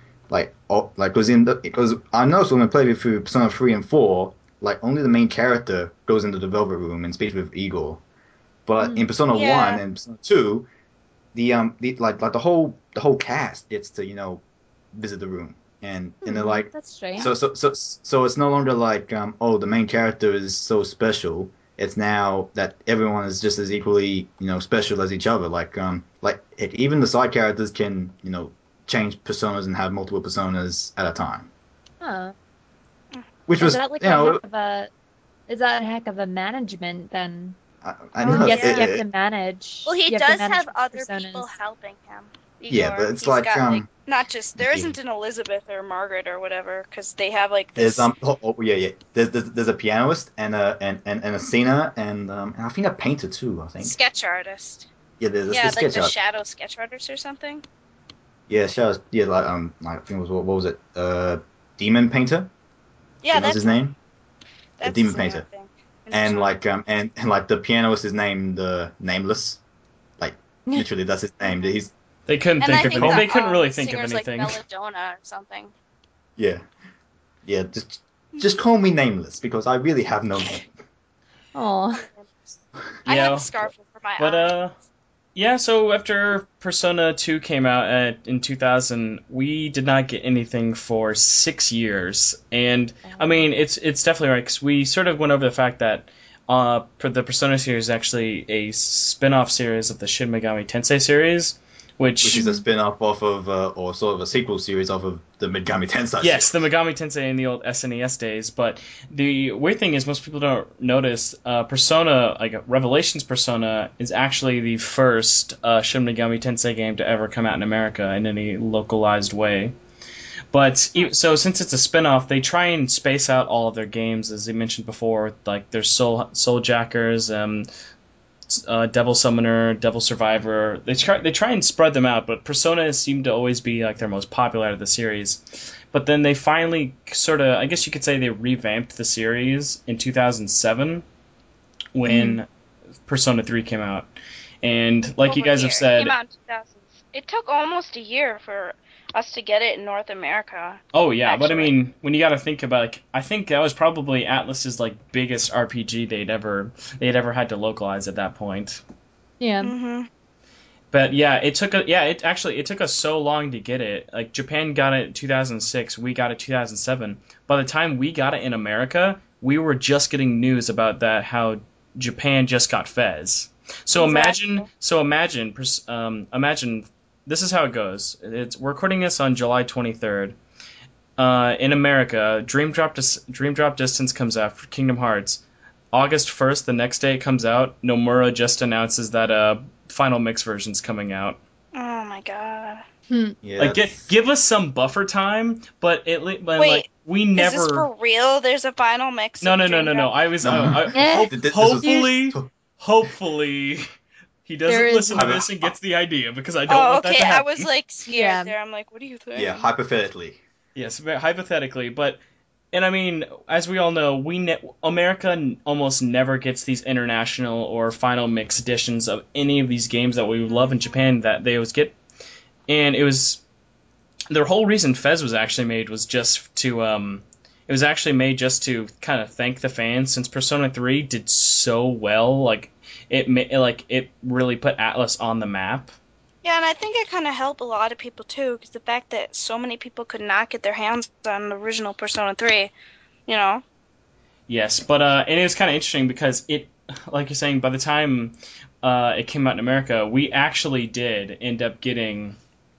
because I noticed when we played through Persona 3 and 4, like only the main character goes into the developer room and speaks with Igor. But in Persona Yeah. 1 and Persona 2, the whole cast gets to visit the room, and they're like, That's strange. so it's no longer like the main character is so special. It's now that everyone is just as equally special as each other. Like even the side characters can change personas and have multiple personas at a time, Huh. which Is was that like is that a heck of a management then? I know Yes, yeah. you have to manage. Well, he you does manage have other personas. people helping him. Yeah, Igor. but it's He's like got, not just there okay. isn't an Elizabeth or Margaret or whatever, because they have like this. there's yeah. There's a pianist and a singer and I think a painter too. I think sketch artist. yeah. There's Yeah, a like sketch the art. shadow sketch artist or something. Yeah, shadows. Yeah, like I think it was what was it? Demon painter. Yeah, That was that's his name. That's Demon his name, painter. I think. And like the pianist is named Nameless. Like literally, that's his name. He's They couldn't And I think of think any, the, they couldn't really think of singer's anything. like Belladonna or something. yeah. Just call me Nameless because I really have no name. Oh, I Yeah, have a scarf for my But eye. yeah. So after Persona 2 came out in 2000, we did not get anything for 6 years, and I mean it's definitely right because we sort of went over the fact that for the Persona series is actually a spin-off series of the Shin Megami Tensei series, which is a spin-off off of, or sort of a sequel series off of the Megami Tensei. Yes, the series. Megami Tensei in the old SNES days. But the weird thing is, most people don't notice Persona, like Revelations Persona, is actually the first Shin Megami Tensei game to ever come out in America in any localized way. But so since it's a spin-off, they try and space out all of their games, as I mentioned before. Like there's Soul Jackers, Devil Summoner, Devil Survivor. They try and spread them out, but Persona seemed to always be like their most popular out of the series. But then they finally sort of, I guess you could say, they revamped the series in 2007 when Persona 3 came out. And like you guys have It said, came out in 2000s. It took almost a year for us to get it in North America. oh yeah, but I actually. mean, when you got to think about, like, I think that was probably Atlus's like biggest RPG they'd ever had to localize at that point. Yeah. Mm-hmm. But yeah, it took us so long to get it. Like Japan got it in 2006, we got it 2007. By the time we got it in America, we were just getting news about that, how Japan just got Fez. So Exactly. imagine this is how it goes. We're recording this on July 23rd. In America, Dream Drop Distance comes out for Kingdom Hearts. August 1st, the next day it comes out, Nomura just announces that Final Mix version's coming out. Oh my god. Yeah, Like, that's- give us some buffer time, but Wait, like we never. Is this for real? There's a final mix. No, of no, no, Dream no, no. Drop? I was Eh. This was- hopefully he doesn't There is- listen to this and gets the idea, because I don't Oh, want that okay. to I happen. was like scared Yeah. there. I'm like, what do you think? yeah, hypothetically. Yes, hypothetically, but, and I mean, as we all know, America almost never gets these international or final mix editions of any of these games that we love in Japan that they always get, and it was their whole reason Fez was actually made was just to it was actually made just to kind of thank the fans, since Persona 3 did so well, like it really put Atlus on the map. Yeah, and I think it kind of helped a lot of people too, because the fact that so many people could not get their hands on the original Persona 3, you know? Yes, but and it was kind of interesting because it, like you're saying, by the time it came out in America, we actually did end up getting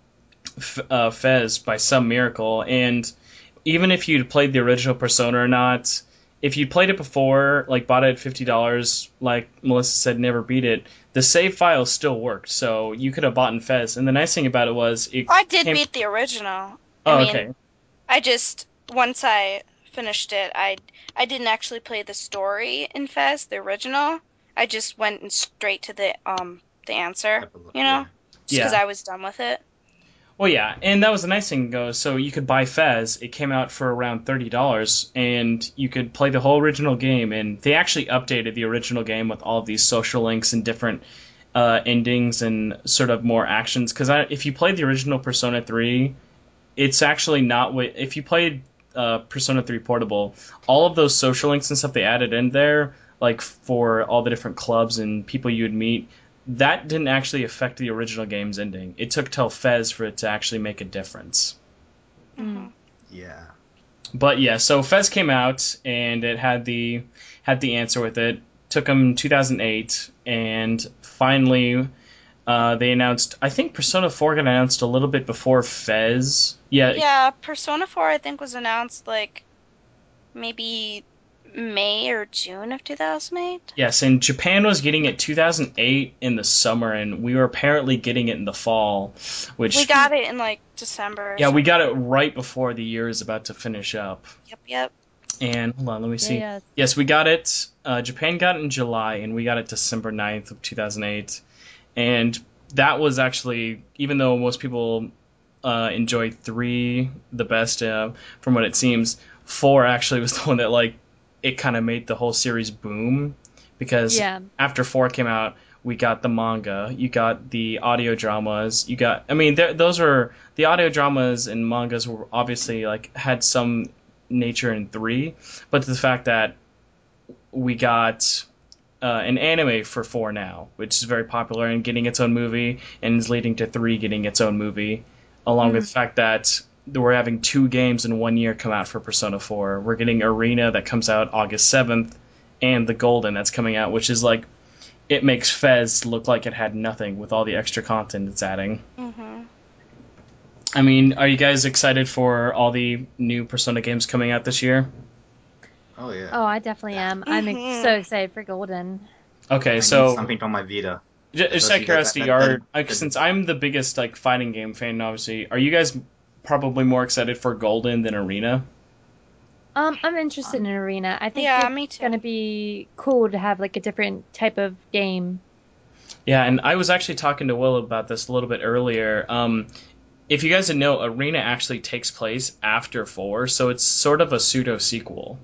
Fez by some miracle. And even if you'd played the original Persona or not, if you played it before, like bought it at $50, like Melissa said, never beat it, the save file still worked. So you could have bought in Fez. And the nice thing about it was I did beat the original. Oh, I mean, okay. I just, once I finished it, I didn't actually play the story in Fez, the original. I just went straight to the answer, you know? Just because Yeah. I was done with it. Well, yeah, and that was the nice thing, goes. So you could buy Fez. It came out for around $30, and you could play the whole original game. And they actually updated the original game with all of these social links and different endings and sort of more actions. Because if you played the original Persona 3, it's actually not what if you played Persona 3 Portable. All of those social links and stuff they added in there, like for all the different clubs and people you would meet, that didn't actually affect the original game's ending. It took till Fez for it to actually make a difference. Mhm. Yeah. But yeah, so Fez came out and it had the answer with it. Took them 2008, and finally they announced. I think Persona 4 got announced a little bit before Fez. Yeah, Persona 4 I think was announced like maybe May or June of 2008. Yes, and Japan was getting it 2008 in the summer, and we were apparently getting it in the fall, which We got it in like December. or yeah, we something. got it right before the year is about to finish up. Yep. And hold on, let me see. Yeah. Yes, we got it. Japan got it in July, and we got it December 9th of 2008. And that was actually, even though most people enjoyed 3 the best, from what it seems, 4 actually was the one that, like, it kind of made the whole series boom. Because Yeah. after 4 came out, we got the manga, you got the audio dramas, you got, I mean, those were, the audio dramas and mangas were obviously, like, had some nature in 3, but the fact that we got an anime for 4 now, which is very popular and getting its own movie, and is leading to 3 getting its own movie, along with the fact that we're having 2 games in 1 year come out for Persona 4. We're getting Arena that comes out August 7th, and the Golden that's coming out, which is like, it makes Fez look like it had nothing with all the extra content it's adding. Mm-hmm. I mean, are you guys excited for all the new Persona games coming out this year? Oh yeah. Oh, I definitely am. I'm so excited for Golden. Okay, I need so something on my Vita. just out of Especially curiosity, that- since I'm the biggest like fighting game fan, obviously, are you guys probably more excited for Golden than Arena? I'm interested in Arena. I think Yeah, it's me too. gonna be cool to have like a different type of game. Yeah, and I was actually talking to Will about this a little bit earlier. If you guys didn't know, Arena actually takes place after 4, so it's sort of a pseudo sequel.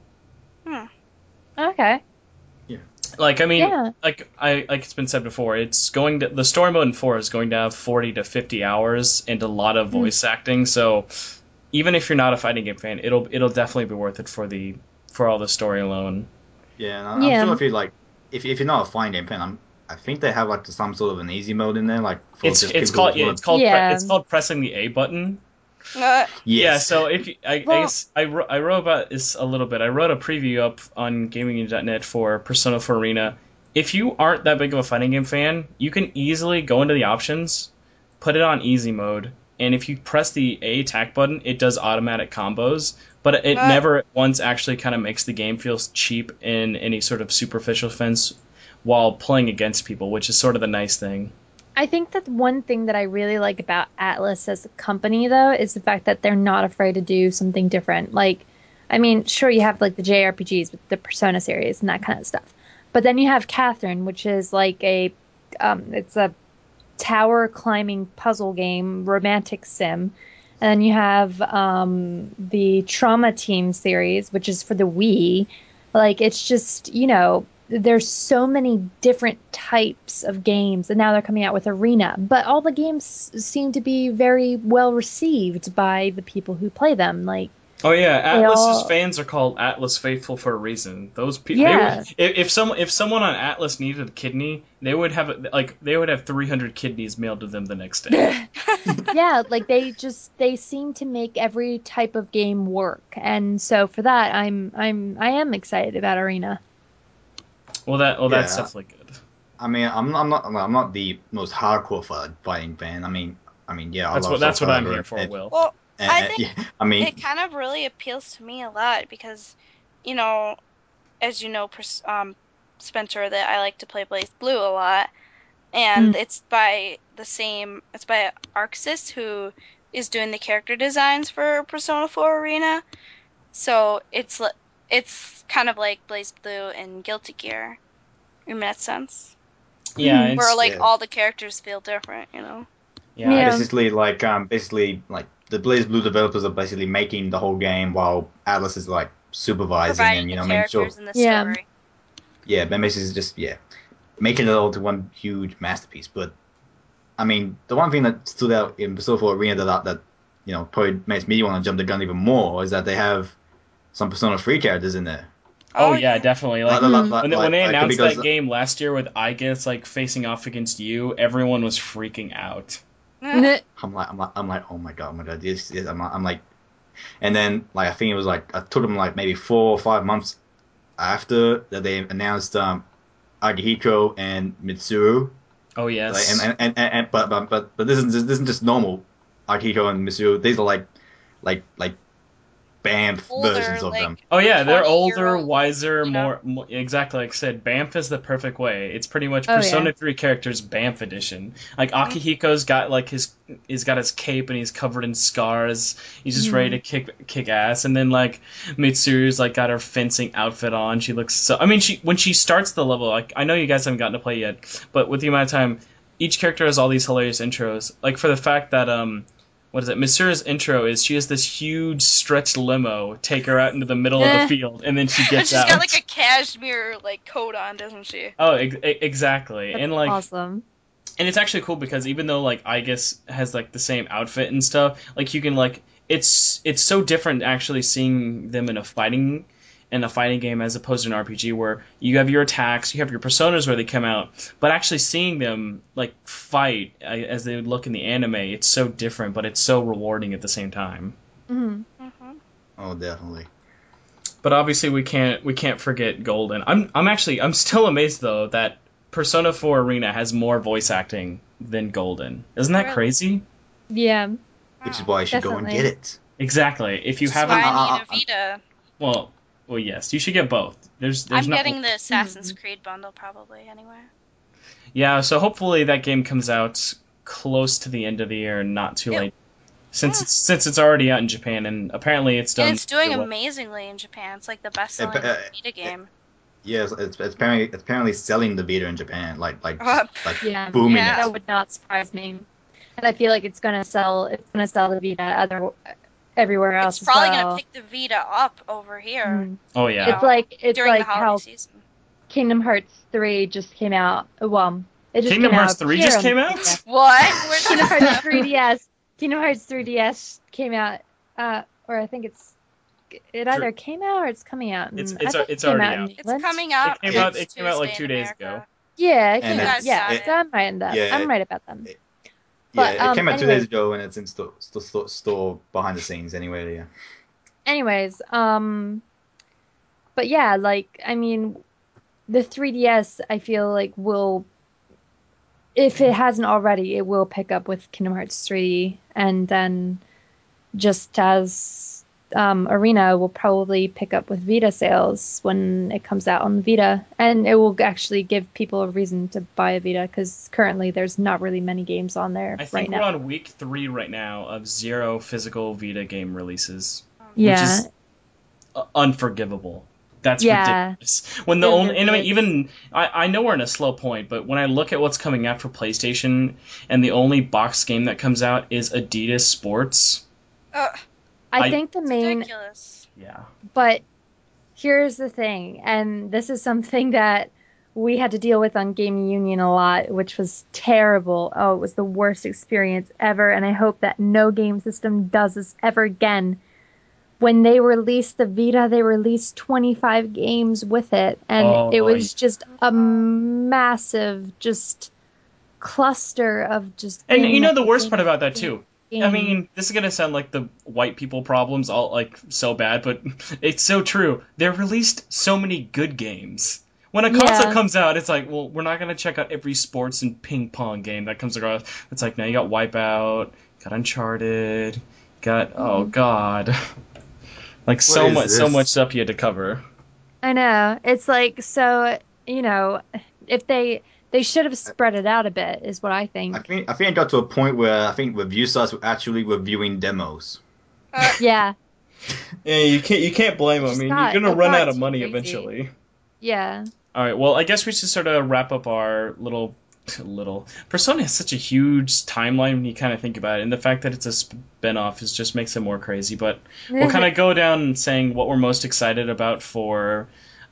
Okay. Like, I mean, Yeah. like it's been said before, the story mode in 4 is going to have 40 to 50 hours and a lot of voice acting. So even if you're not a fighting game fan, it'll definitely be worth it for all the story alone. Yeah, and I'm Yeah. sure if you like, if you're not a fighting game fan, I think they have like some sort of an easy mode in there, like for It's just it's people called who it's called Yeah. it's called pressing the A button. Uh, Yeah, Yes. so if you, I Well- guess I wrote about this a little bit. I wrote a preview up on GamingNews.net for Persona 4 Arena. If you aren't that big of a fighting game fan, you can easily go into the options, put it on easy mode, and if you press the A attack button, it does automatic combos, but it never once actually kind of makes the game feel cheap in any sort of superficial sense while playing against people, which is sort of the nice thing. I think that one thing that I really like about Atlas as a company, though, is the fact that they're not afraid to do something different. Like, I mean, sure, you have like the JRPGs with the Persona series and that kind of stuff, but then you have Catherine, which is like it's a tower climbing puzzle game, romantic sim, and then you have the Trauma Team series, which is for the Wii. Like, it's just, there's so many different types of games, and now they're coming out with Arena. But all the games seem to be very well received by the people who play them. Like, Oh yeah, Atlas's all- fans are called Atlas faithful for a reason. Those people, Yeah. if someone on Atlas needed a kidney, they would have 300 kidneys mailed to them the next day. yeah, like they seem to make every type of game work, and so for that, I am excited about Arena. That's Yeah. definitely good. I mean, I'm not the most hardcore fighting fan. I mean, yeah, I love That's what I'm Soul here for, Calibur, Will. well, and- I and- think yeah, I mean, it kind of really appeals to me a lot because, as you know, Spencer, that I like to play Blaze Blue a lot, and it's by Arxis, who is doing the character designs for Persona 4 Arena. So it's kind of like Blaze Blue and Guilty Gear in that sense, Yeah, it's, where like yeah. all the characters feel different, yeah, Yeah. basically like the Blaze Blue developers are basically making the whole game while Atlas is like supervising providing and the making sure. characters in the Yeah. story. Yeah, Ben Macy's is just making it all to one huge masterpiece. But I mean, the one thing that stood out in Persona 4 Arena that probably makes me want to jump the gun even more is that they have some Persona 3 characters in there. Oh yeah, definitely. Like when they announced because that game last year with Aigis like facing off against you, everyone was freaking out. I'm like, oh my god, this I'm like, and then like I think it was like I took them like maybe 4 or 5 months after that they announced Agihiko and Mitsuru. Oh yes. Like, but this isn't just normal Akiko and Mitsuru. These are like Banff Older, versions of like- them. Oh yeah, they're 20-year-old, older, wiser, you know? more exactly like I said. Banff is the perfect way. It's pretty much Oh, Persona yeah. 3 characters Banff edition. Like Akihiko's got like he's got his cape and he's covered in scars. He's just ready to kick ass. And then like Mitsuru's like got her fencing outfit on. She looks so. I mean, when she starts the level, like I know you guys haven't gotten to play yet, but with the amount of time, each character has all these hilarious intros. Like for the fact that what is it? Mitsuru's intro is she has this huge stretched limo take her out into the middle of the field, and then she gets She's out. got like a cashmere like coat on, doesn't she? Oh, exactly. That's And like, awesome. and it's actually cool because even though like Aigis has like the same outfit and stuff, like you can like it's so different actually seeing them in a fighting game as opposed to an RPG where you have your attacks, you have your personas where they come out, but actually seeing them like fight as they would look in the anime, it's so different, but it's so rewarding at the same time. hmm Oh, definitely. But obviously we can't forget Golden. I'm still amazed though that Persona 4 Arena has more voice acting than Golden. Isn't that Really? crazy? Yeah. Which is why you should go and Definitely. get it. Exactly. If you That's haven't, why I need a Vita. well, yes, you should get both. There's I'm not. getting the Assassin's Creed bundle probably anyway. Yeah, so hopefully that game comes out close to the end of the year and not too Yeah. late. Since it's already out in Japan and apparently it's done. And it's doing well. amazingly in Japan. It's like the best-selling Vita game. Yes, it's apparently selling the Vita in Japan, like Yeah. booming Yeah. That it. would not surprise me. And I feel like it's gonna sell the Vita everywhere else. It's probably as well. gonna pick the Vita up over here Mm. Oh yeah. It's like during the how holiday season. Kingdom Hearts 3 just came out. Well, it just Kingdom came Hearts out 3 here just on came the out? 3DS. What? Where's Kingdom Hearts that? 3DS. Kingdom Hearts 3DS came out, or I think it either came out or it's coming out. It's- I it's- think it's it came already out in out. It's England. coming out. It came out- next it came out like Tuesday 2 in days America. ago. Yeah, it And came out. it's- Yeah, it- so I'm right in that. yeah, I'm right about them. Yeah, But, it came out 2 anyway. days ago, and it's in store behind the scenes anyway. Yeah. Anyways, but yeah, like I mean, the 3DS I feel like will, if it hasn't already, it will pick up with Kingdom Hearts 3, and then just as Arena will probably pick up with Vita sales when it comes out on the Vita, and it will actually give people a reason to buy a Vita because currently there's not really many games on there I right think we're now. on week 3 right now of 0 physical Vita game releases. Yeah, Which is unforgivable. That's Yeah. ridiculous. When the It only, really and I mean, is. even I know we're in a slow point, but when I look at what's coming out for PlayStation, and the only box game that comes out is Adidas Sports. I I- think the main Ridiculous. Yeah. But here's the thing, and this is something that we had to deal with on Gaming Union a lot, which was terrible. Oh, it was the worst experience ever, and I hope that no game system does this ever again. When they released the Vita, they released 25 games with it, and Oh, it was just a massive, just cluster of just. And game you know after the worst game part about after that too. game. I mean, this is gonna sound like the white people problems, all like so bad, but it's so true. They released so many good games. When a console Yeah. comes out, it's like, well, we're not gonna check out every sports and ping pong game that comes across. It's like now you got Wipeout, got Uncharted, got oh god, like so is much, so this? much stuff you had to cover. I know. It's like, so, if they should have spread it out a bit, is what I think. I think it got to a point where I think review sites were actually reviewing demos. Yeah, Yeah, you can't blame them. I Just mean, got- you're gonna it run got out of too money crazy. eventually. yeah. All right, well, I guess we should sort of wrap up our little. Persona has such a huge timeline when you kind of think about it, and the fact that it's a spin-off just makes it more crazy. But we'll kind of go down saying what we're most excited about for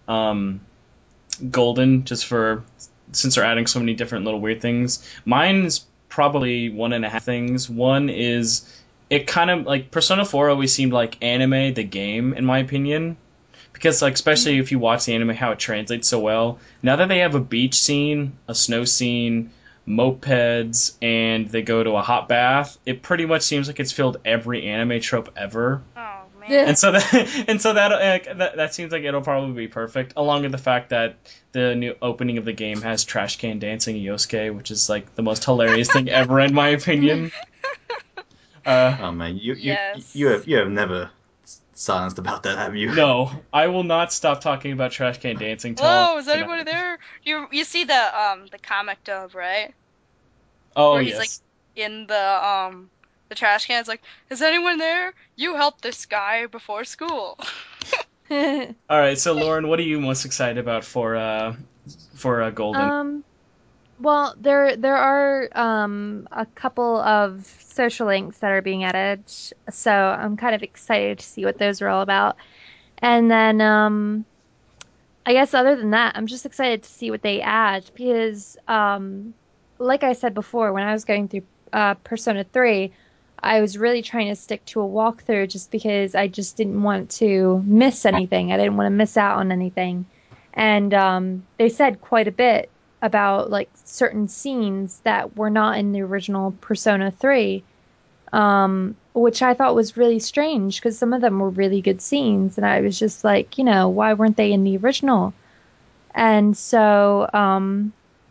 Golden, just for since they're adding so many different little weird things. Mine's probably 1.5 things. One is it kind of like Persona 4 always seemed like anime the game, in my opinion. Because, like, especially if you watch the anime, how it translates so well. Now that they have a beach scene, a snow scene, mopeds, and they go to a hot bath, it pretty much seems like it's filled every anime trope ever. Oh man. Yeah. And so that seems like it'll probably be perfect. Along with the fact that the new opening of the game has trash can dancing Yosuke, which is like the most hilarious thing ever, in my opinion. Oh man, Yes. you have never silenced about that, have you? No, I will not stop talking about trash can dancing. Till Whoa, is anybody there? You see the comic dub, right? Oh Where he's, yes. like, in the trash can. It's like, is anyone there? You helped this guy before school. All right, so Lauren, what are you most excited about for Golden? Well, there are a couple of social links that are being added, so I'm kind of excited to see what those are all about. And then I guess other than that, I'm just excited to see what they add because like I said before, when I was going through Persona 3, I was really trying to stick to a walkthrough just because I just didn't want to miss anything. I didn't want to miss out on anything. And they said quite a bit about like certain scenes that were not in the original Persona 3, which I thought was really strange because some of them were really good scenes, and I was just like, why weren't they in the original? And so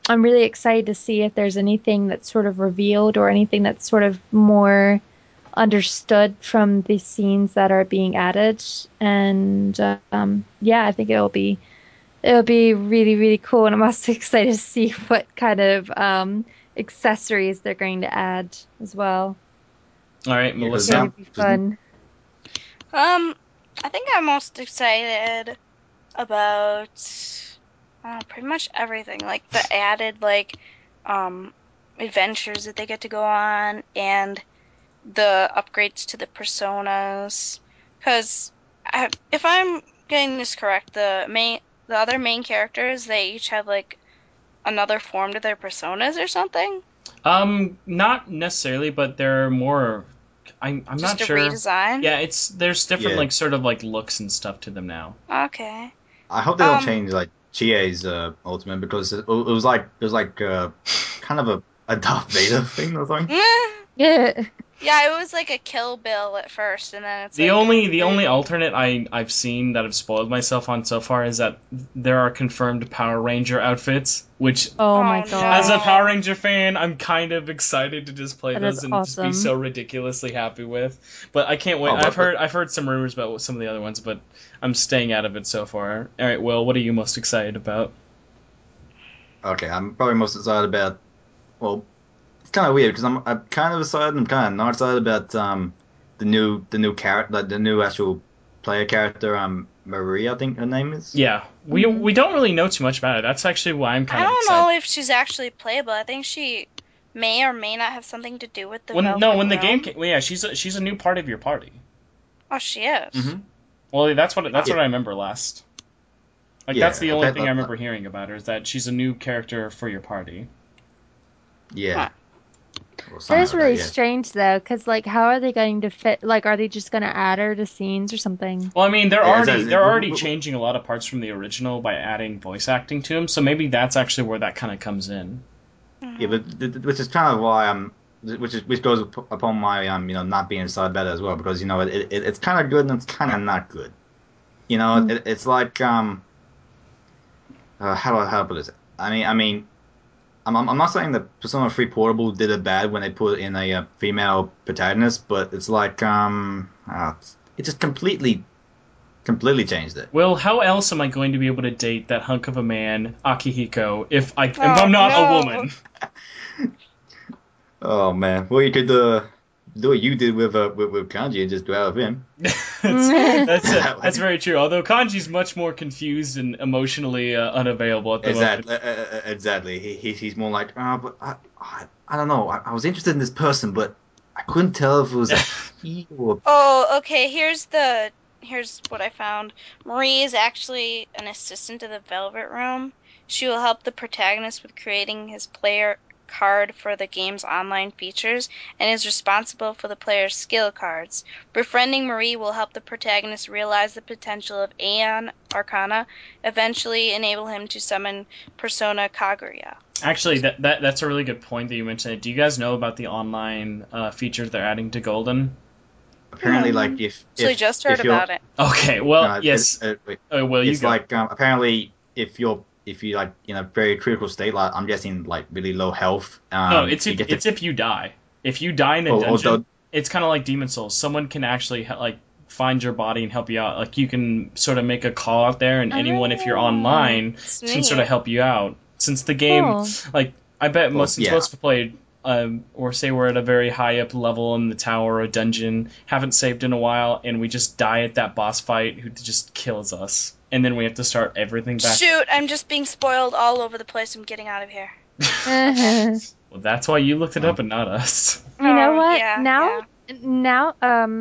I'm really excited to see if there's anything that's sort of revealed or anything that's sort of more understood from the scenes that are being added. And yeah, I think it'll be really, really cool. And I'm also excited to see what kind of accessories they're going to add as well. All right, Yeah, 'cause It's Melissa. going to be fun. I think I'm most excited about pretty much everything, like the added adventures that they get to go on and the upgrades to the personas. Because if I'm getting this correct, the other main characters, they each have like another form to their personas or something. Not necessarily, but they're more. I'm Just not a sure. redesign. Yeah, there's different Yeah. like sort of like looks and stuff to them now. Okay. I hope they don't change like Chie's ultimate because it was like kind of a Darth Vader thing or something. Yeah. Yeah, it was like a Kill Bill at first, and then it's The like, only alternate I've seen that I've spoiled myself on so far is that there are confirmed Power Ranger outfits, which Oh my Oh, no. god. as a Power Ranger fan, I'm kind of excited to just play That those is and just be awesome. so ridiculously happy with. But I can't wait. Oh, but- I've heard some rumors about some of the other ones, but I'm staying out of it so far. All right, Will, what are you most excited about? Okay, I'm probably most excited about. Well, it's kind of weird because I'm kind of excited. I'm kind of not excited about the new character, like the new actual player character. Marie, I think her name is. Yeah, we don't really know too much about it. That's actually why I'm I kind of don't excited. know if she's actually playable. I think she may or may not have something to do with the When Velvet the Realm. game came, well, yeah, she's a new part of your party. Oh, she is. Mm-hmm. Well, that's what Yeah. I remember last. Like Yeah, that's the only that- thing I that- remember hearing about her is that she's a new character for your party. Yeah. Or That something is like really that, yeah. strange though, because like, how are they going to fit? Like, are they just going to add her to scenes or something? Well, I mean, they're Yeah, already exactly. they're already changing a lot of parts from the original by adding voice acting to them, so maybe that's actually where that kind of comes in. Mhm. Yeah, but which is kind of why which goes upon my not being excited about it as well because it's kind of good and it's kind of not good. It's like how to put this? I mean, I'm not saying that Persona 3 Portable did it bad when they put in a female protagonist, but it's like it just completely changed it. Well, how else am I going to be able to date that hunk of a man, Akihiko, if Oh, I'm not no. a woman? Oh man, well you could do what you did with Kanji and just go out of him. That's very true. Although Kanji's much more confused and emotionally unavailable at the moment. Exactly. He's more like, but I don't know. I was interested in this person, but I couldn't tell if it was he or. Oh, okay. Here's what I found. Marie is actually an assistant to the Velvet Room. She will help the protagonist with creating his player card for the game's online features and is responsible for the player's skill cards. Befriending Marie will help the protagonist realize the potential of Aeon Arcana, eventually enable him to summon Persona Kaguya. Actually, that's a really good point that you mentioned. Do you guys know about the online features they're adding to Golden? Apparently, like if So I just heard about it. Okay, well, yes. wait, Will you it's go? like apparently if you're like in a very critical state, like I'm guessing like really low health. No, it's you get to- if you die. If you die in a dungeon, it's kind of like Demon Souls. Someone can actually like find your body and help you out. Like you can sort of make a call out there, and anyone, if you're online, can sort of help you out. Since the game, Cool. like I bet Well, most yeah. of us have played, or say we're at a very high up level in the tower or a dungeon, haven't saved in a while, and we just die at that boss fight who just kills us, and then we have to start everything back. Shoot, I'm just being spoiled all over the place. I'm getting out of here. Well, that's why you looked it up and not us. You know Oh, what? yeah, Now,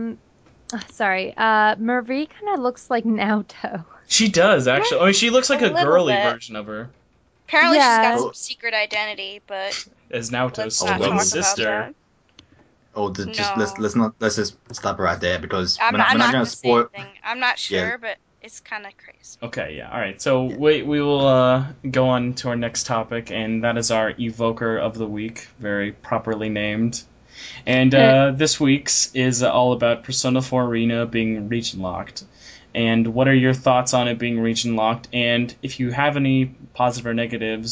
sorry. Marie kind of looks like Naoto. She does actually. I mean, she looks like A a little girly bit. version of her, Apparently Yeah. she's got some secret identity, but as Naoto's let's not twin talk sister. about that. Oh, just No. let's just stop right there because I'm we're not not gonna gonna say spoil. anything. I'm not sure, Yeah. but it's kind of crazy. Okay, yeah, all right. So we will go on to our next topic, and that is our Evoker of the Week, very properly named. And this week's is all about Persona 4 Arena being region locked. And what are your thoughts on it being region locked? And if you have any positive or negatives,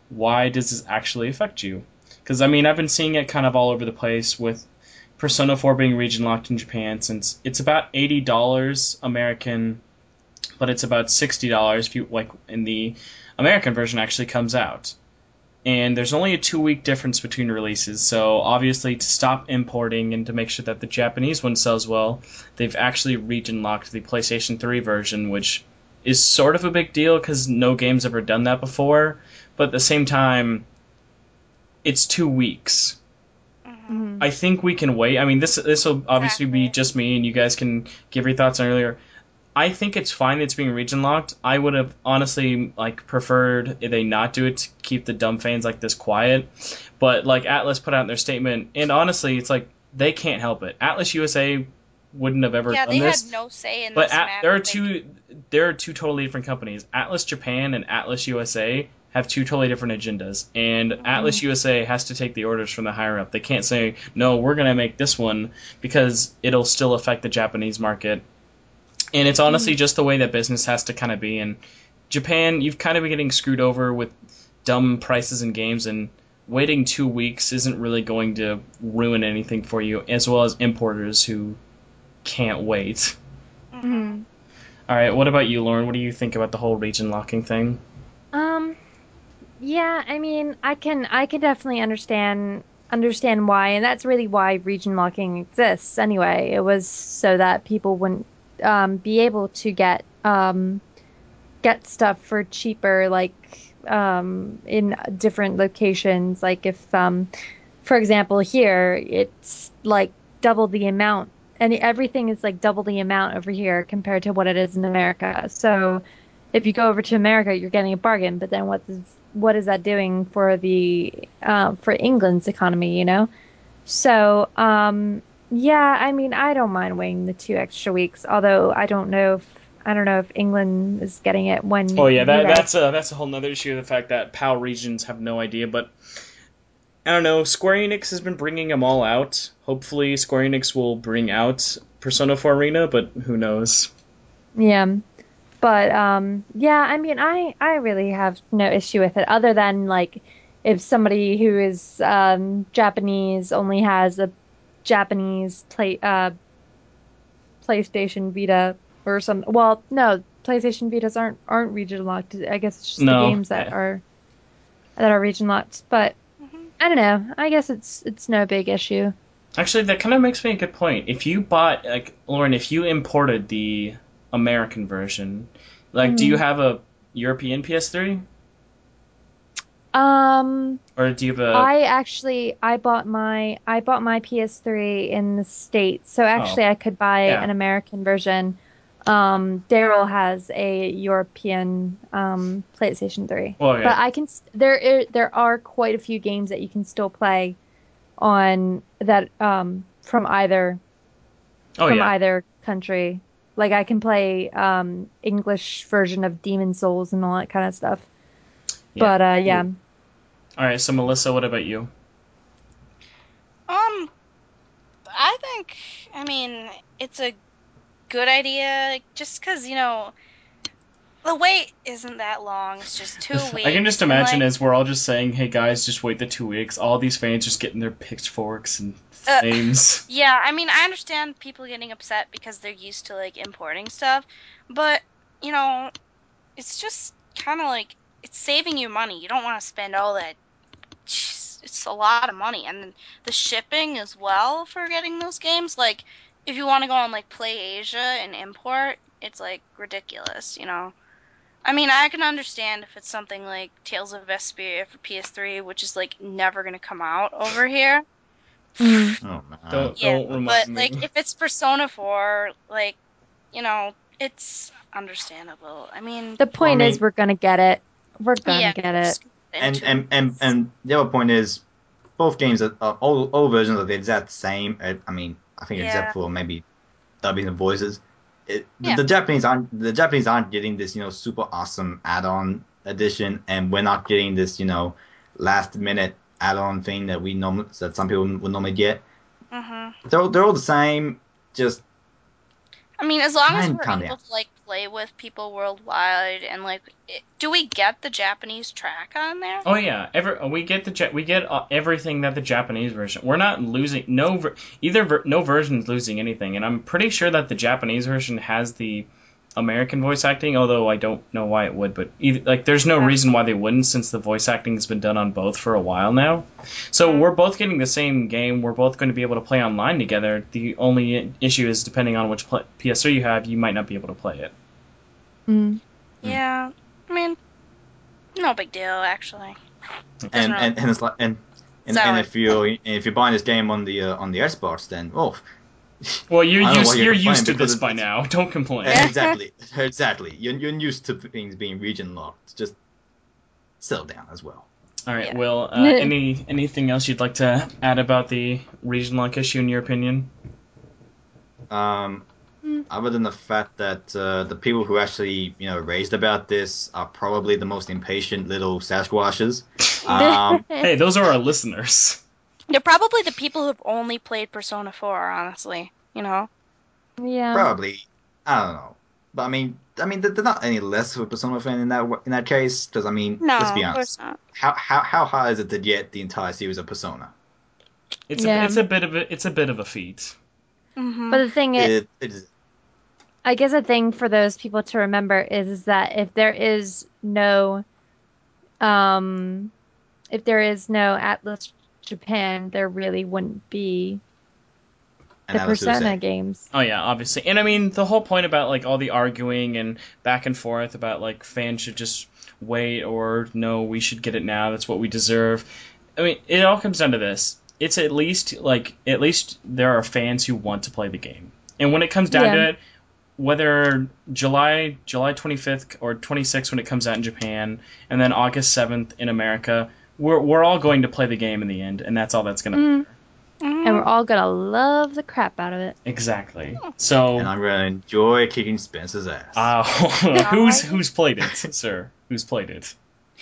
why does this actually affect you? Because, I mean, I've been seeing it kind of all over the place with Persona 4 being region locked in Japan, since it's about $80 American, but it's about $60 if you like in the American version actually comes out. And there's only a 2-week difference between releases, so obviously to stop importing and to make sure that the Japanese one sells well, they've actually region locked the PlayStation 3 version, which is sort of a big deal because no game's ever done that before, but at the same time, it's 2 weeks. Mhm. I think we can wait. I mean, this will obviously be Exactly. just me, and you guys can give your thoughts on earlier. I think it's fine that it's being region locked. I would have honestly preferred if they not do it to keep the dumb fans like this quiet. But like Atlas put out in their statement, and honestly, it's like they can't help it. Atlas USA wouldn't have ever Yeah, done they this. had no say in But this matter. there are two totally different companies. Atlas Japan and Atlas USA have two totally different agendas, and Atlas USA has to take the orders from the higher up. They can't say, no, we're going to make this one because it'll still affect the Japanese market. And it's honestly just the way that business has to kind of be. And Japan, you've kind of been getting screwed over with dumb prices in games, and waiting 2 weeks isn't really going to ruin anything for you, as well as importers who can't wait. Mhm. All right, what about you, Lauren? What do you think about the whole region locking thing? Yeah, I mean, I can definitely understand why, and that's really why region locking exists anyway. It was so that people wouldn't be able to get stuff for cheaper, like in different locations. Like if, for example, here it's like double the amount, and everything is like double the amount over here compared to what it is in America. So if you go over to America, you're getting a bargain. But then what is that doing for the for England's economy? You know? So yeah, I mean, I don't mind waiting the 2 extra weeks. Although I don't know if England is getting it when Oh yeah, you guys. that's a whole nother issue. The fact that PAL regions have no idea, but I don't know. Square Enix has been bringing them all out. Hopefully, Square Enix will bring out Persona 4 Arena, but who knows? Yeah. But yeah, I mean, I really have no issue with it other than like if somebody who is Japanese only has a Japanese PlayStation Vita or some. Well, no, PlayStation Vitas aren't region locked. I guess it's just the No. games that are region locked. But hmm I don't know. I guess it's no big issue. Actually, that kind of makes me a good point. If you bought, like, Lauren, if you imported the American version, like, do you Mhm. have a European PS3? Um, Or do you have a. I bought my PS3 in the States, so Oh, actually I could buy yeah. an American version. Daryl has a European PlayStation 3. Well, okay. But there are quite a few games that you can still play on that Oh, from yeah. either country. Like I can play English version of Demon Souls and all that kind of stuff. Yeah. But yeah. All right, so Melissa, what about you? I think, I mean, it's a good idea just because, the wait isn't that long. It's just 2 weeks. I can just and, imagine like, as we're all just saying, hey guys, just wait the 2 weeks, all these fans just getting their pitchforks and Uh, flames. yeah, I mean, I understand people getting upset because they're used to, like, importing stuff, but, you know, it's just kind of like, it's saving you money. You don't want to spend all that. Jeez, it's a lot of money. And then the shipping as well for getting those games. Like, if you want to go on, like, Play Asia and import, it's, like, ridiculous. I mean, I can understand if it's something like Tales of Vesperia for PS3, which is, like, never going to come out over here. Mm. Oh man. Yeah, Don't remind but, me. like, if it's Persona 4, like, it's understandable. I mean, The point Well, I is mean- we're gonna get it. We're gonna yeah, get it. just And into and, it. and and the other point is, both games are all versions are the exact same. I mean, I think Yeah. except for maybe dubbing the voices. Yeah. The Japanese aren't getting this super awesome add-on edition, and we're not getting this last minute add-on thing that some people would normally get. hmm They're all the same. Just I mean, as long as Kind- we're kinda, able yeah. to, like, play with people worldwide, and like, do we get the Japanese track on there? Oh yeah, we get everything that the Japanese version. We're not losing no version's losing anything, and I'm pretty sure that the Japanese version has the American voice acting. Although I don't know why it would, but there's no reason why they wouldn't, since the voice acting has been done on both for a while now. So we're both getting the same game. We're both going to be able to play online together. The only issue is, depending on which PS3 you have, you might not be able to play it. Mm. Yeah, I mean, no big deal actually. And it's like and if you're buying this game on the Xbox, then well, you're you're used to this by now. Don't complain. Exactly. You're used to things being region locked. Just settle down as well. All right. Will, anything else you'd like to add about the region lock issue, in your opinion? Other than the fact that the people who actually raised about this are probably the most impatient little Sasquatches. Hey, those are our listeners. They're probably the people who've only played Persona 4, honestly. Yeah. Probably. I don't know. But I mean, they're not any less of a Persona fan in that case. Because let's be honest. How hard is it to get the entire series of Persona? It's a bit of a feat. Mm-hmm. But the thing is, it is. I guess a thing for those people to remember is that if there is no Atlas Japan, there really wouldn't be the Persona games. Oh yeah, obviously. And the whole point about all the arguing and back and forth about fans should just wait, or no, we should get it now, that's what we deserve. It all comes down to this. It's at least there are fans who want to play the game. And when it comes down to it, whether July 25th or 26th when it comes out in Japan, and then August 7th in America, we're all going to play the game in the end, and that's all that's going to matter. And we're all going to love the crap out of it. Exactly. So, and I'm going to enjoy kicking Spencer's ass. Who's played it, sir? Who's played it?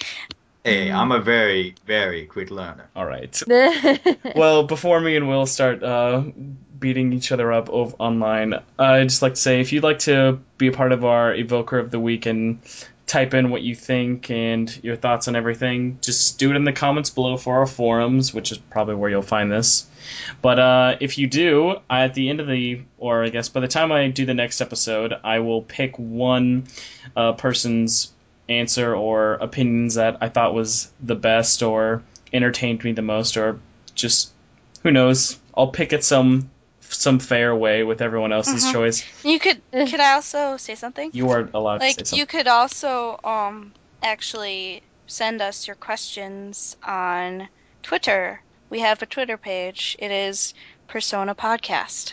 Hey, I'm a very, very quick learner. All right. Well, before me and Will start beating each other up online, I'd just like to say, if you'd like to be a part of our Evoker of the Week and type in what you think and your thoughts on everything, just do it in the comments below for our forums, which is probably where you'll find this. But if you do, at the end of or I guess by the time I do the next episode, I will pick one person's answer or opinions that I thought was the best or entertained me the most, or just, who knows, I'll pick it some fair way with everyone else's choice. Could I also say something? You are allowed to say something. You could also actually send us your questions on Twitter. We have a Twitter page. It is Persona Podcast.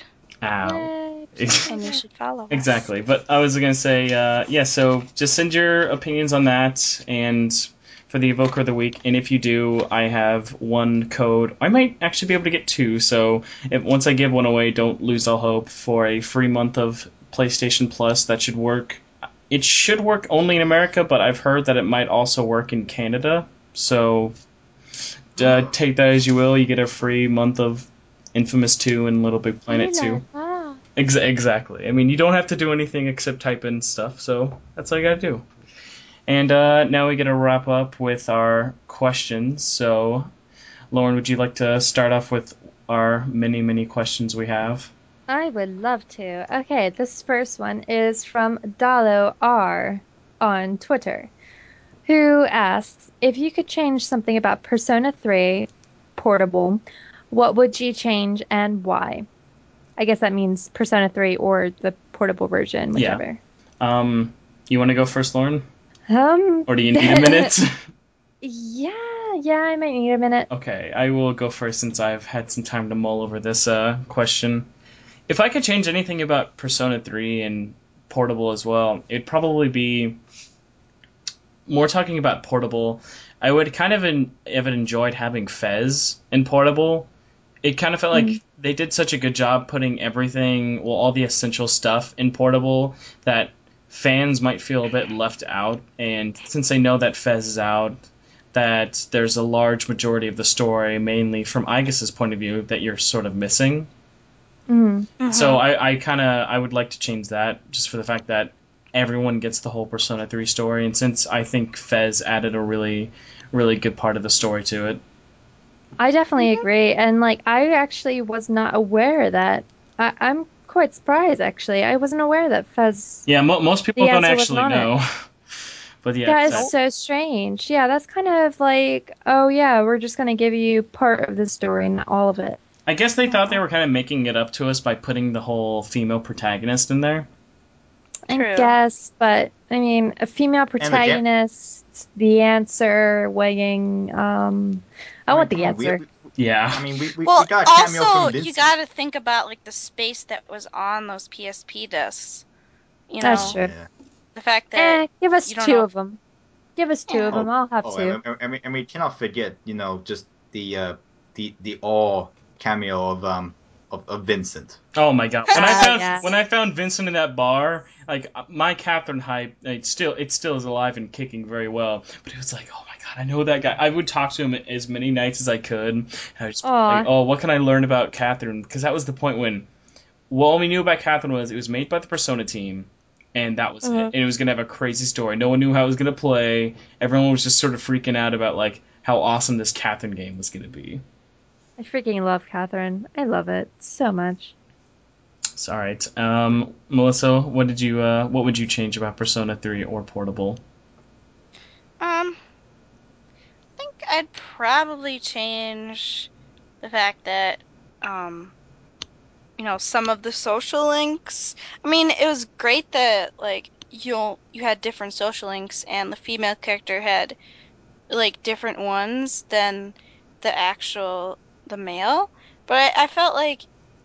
Ow. And you should follow us. Exactly. But I was going to say, so just send your opinions on that and for the Evoker of the Week. And if you do, I have one code. I might actually be able to get two. So once I give one away, don't lose all hope, for a free month of PlayStation Plus. That should work. It should work only in America, but I've heard that it might also work in Canada. So take that as you will. You get a free month of Infamous 2 and Little Big Planet 2. Exactly. You don't have to do anything except type in stuff, so that's all you gotta do. And now we get to wrap up with our questions. So, Lauren, would you like to start off with our many, many questions we have? I would love to. Okay, this first one is from Dalo R on Twitter, who asks, if you could change something about Persona 3 Portable, what would you change and why? I guess that means Persona 3 or the portable version, whichever. Yeah. You want to go first, Lauren? Or do you need a minute? Yeah, I might need a minute. Okay, I will go first since I've had some time to mull over this question. If I could change anything about Persona 3 and Portable as well, it'd probably be more talking about Portable. I would kind of have enjoyed having Fez in Portable. It kind of felt like they did such a good job putting everything, all the essential stuff in Portable, that fans might feel a bit left out. And since they know that Fez is out, that there's a large majority of the story, mainly from Aigis' point of view, that you're sort of missing. So I would like to change that, just for the fact that everyone gets the whole Persona 3 story, and since I think Fez added a really, really good part of the story to it. I definitely agree, and like I actually was not aware that. I'm quite surprised actually. I wasn't aware that Fez. Yeah, most people The don't answer wasn't actually on it. know. But yeah, That is that- so strange. Yeah, that's kind of like, oh yeah, we're just gonna give you part of the story, not all of it. I guess they thought they were kind of making it up to us by putting the whole female protagonist in there. I True. guess, but I mean, a female the protagonist, the answer, weighing. I want the come on, answer. Yeah. I mean, we Well, got a cameo also from Vincent. you got to think about like the space that was on those PSP discs. You know, That's true. Yeah. the fact that Give us you don't two know- of them. Give us two Yeah. of them. I'll have two. And we cannot forget, just the all cameo of Vincent. Oh my god! Yes. When I found Vincent in that bar, like my Catherine hype, it still is alive and kicking very well. But it was like, oh my god, I know that guy. I would talk to him as many nights as I could. And I was just like, oh, what can I learn about Catherine? Because that was the point when, well, all we knew about Catherine was it was made by the Persona team, and that was it. And it was gonna have a crazy story. No one knew how it was gonna play. Everyone was just sort of freaking out about like how awesome this Catherine game was gonna be. I freaking love Catherine. I love it so much. It's all right. Melissa, what would you change about Persona 3 or Portable? I think I'd probably change the fact that some of the social links. I mean, it was great that like you had different social links and the female character had like different ones than the male. But I felt like,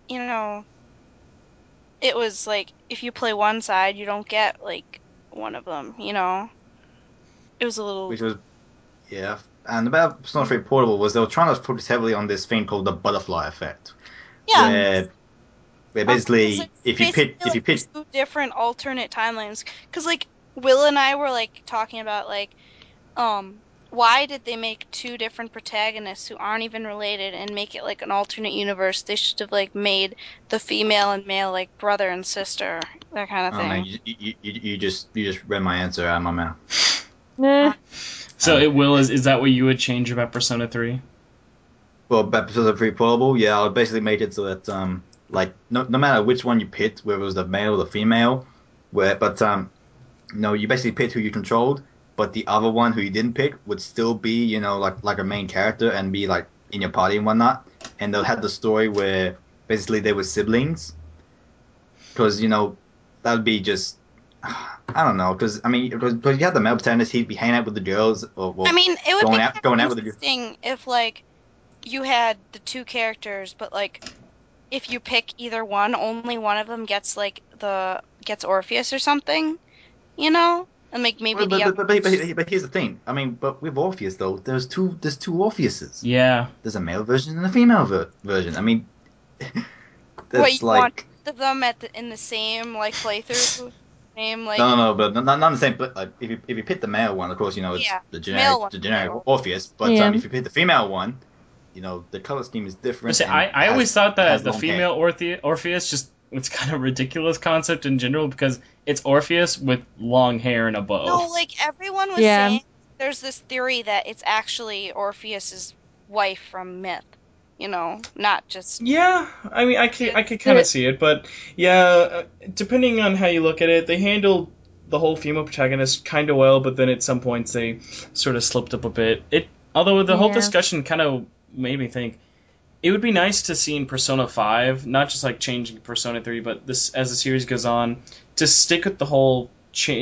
it was like if you play one side, you don't get like one of them, It was a little Which was, yeah. And about Persona 3 Portable was they were trying to focus heavily on this thing called the butterfly effect. yeah. Where basically, It's if you pick, two different alternate timelines, because like Will and I were like talking about like, why did they make two different protagonists who aren't even related and make it like an alternate universe? They should have like made the female and male like brother and sister, that kind of oh thing. man, you just read my answer out of my mouth. Nah. So is that what you would change about Persona 3? Well, about Persona 3 Portable, yeah, I would basically make it so that like no matter which one you picked, whether it was the male or the female, you basically picked who you controlled, but the other one who you didn't pick would still be, like a main character and be like in your party and whatnot, and they'll have the story where basically they were siblings, because that would be just. I don't know, because you had the male protagonist, he'd be hanging out with the girls, or I mean, it would going be out with the girls. interesting if like you had the two characters, but like if you pick either one, only one of them gets like gets Orpheus or something, and like maybe the other. But here's the thing. I mean, but with Orpheus though, there's two Orpheuses. Yeah. There's a male version and a female version. I mean, that's What you like want both of them in the same like playthrough, same like. no, but not the same. But like, if you pick the male one, of course, it's Yeah, the male one. generic Orpheus. But Yeah. if you pick the female one, the color scheme is different. See, and I always thought that has the long hair. female Orpheus just it's kind of a ridiculous concept in general because it's Orpheus with long hair and a bow. No, like everyone was Yeah. saying, there's this theory that it's actually Orpheus's wife from Myth, not just. Yeah, I mean, I could kind of see it, but yeah, depending on how you look at it, they handled the whole female protagonist kind of well, but then at some points they sort of slipped up a bit. Although the whole Yeah. discussion kind of made me think it would be nice to see in Persona 5, not just like changing Persona 3, but this as the series goes on, to stick with the whole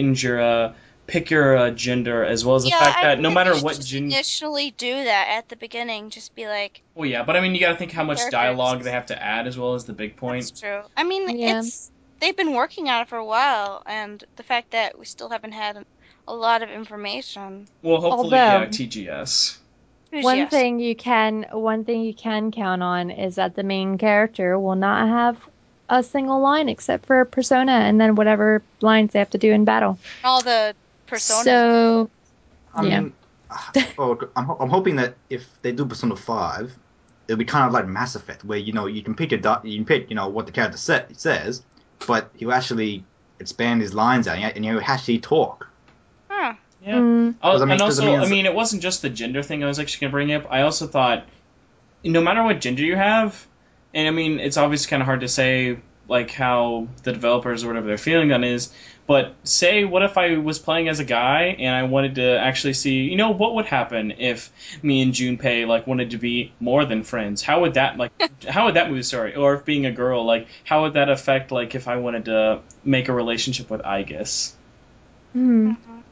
pick your gender, as well as the fact that no matter what gender. Initially do that at the beginning, just be like. Well, yeah, but I mean, you got to think how much Characters. dialogue they have to add, as well as the big point. That's true. I mean, Yeah. they've been working on it for a while, and the fact that we still haven't had a lot of information. Well, hopefully, Although- TGS. One Yes. thing you can count on is that the main character will not have a single line except for Persona, and then whatever lines they have to do in battle. All the personas. So I Yeah. mean, I'm hoping that if they do Persona 5, it'll be kind of like Mass Effect, where you can pick what the character says, but he'll actually expand his lines out, and you actually talk. Huh. Yeah. Mm. And also, I mean, it wasn't just the gender thing I was actually going to bring up. I also thought, no matter what gender you have, and I mean, it's obviously kind of hard to say, like, how the developers or whatever their feeling on is, but say, what if I was playing as a guy and I wanted to actually see, what would happen if me and Junpei, like, wanted to be more than friends? How would that move, sorry? Or if being a girl, like, how would that affect, like, if I wanted to make a relationship with Aigis? Mm.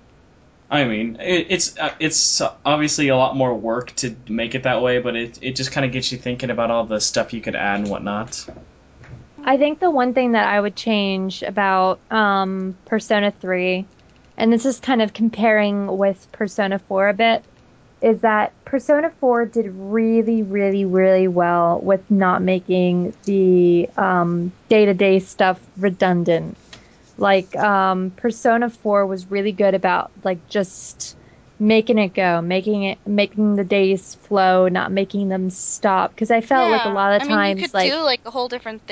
I mean, it's obviously a lot more work to make it that way, but it just kind of gets you thinking about all the stuff you could add and whatnot. I think the one thing that I would change about Persona 3, and this is kind of comparing with Persona 4 a bit, is that Persona 4 did really, really, really well with not making the day-to-day stuff redundant. Like, Persona 4 was really good about, like, just making it go, making the days flow, not making them stop. Because I felt like a lot of I times, mean, you could like, do like a whole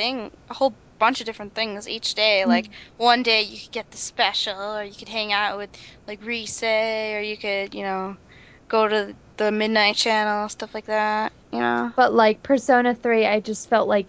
bunch of different things each day. Like one day you could get the special, or you could hang out with like Rise, or you could, go to the Midnight Channel, stuff like that. but like Persona 3, I just felt like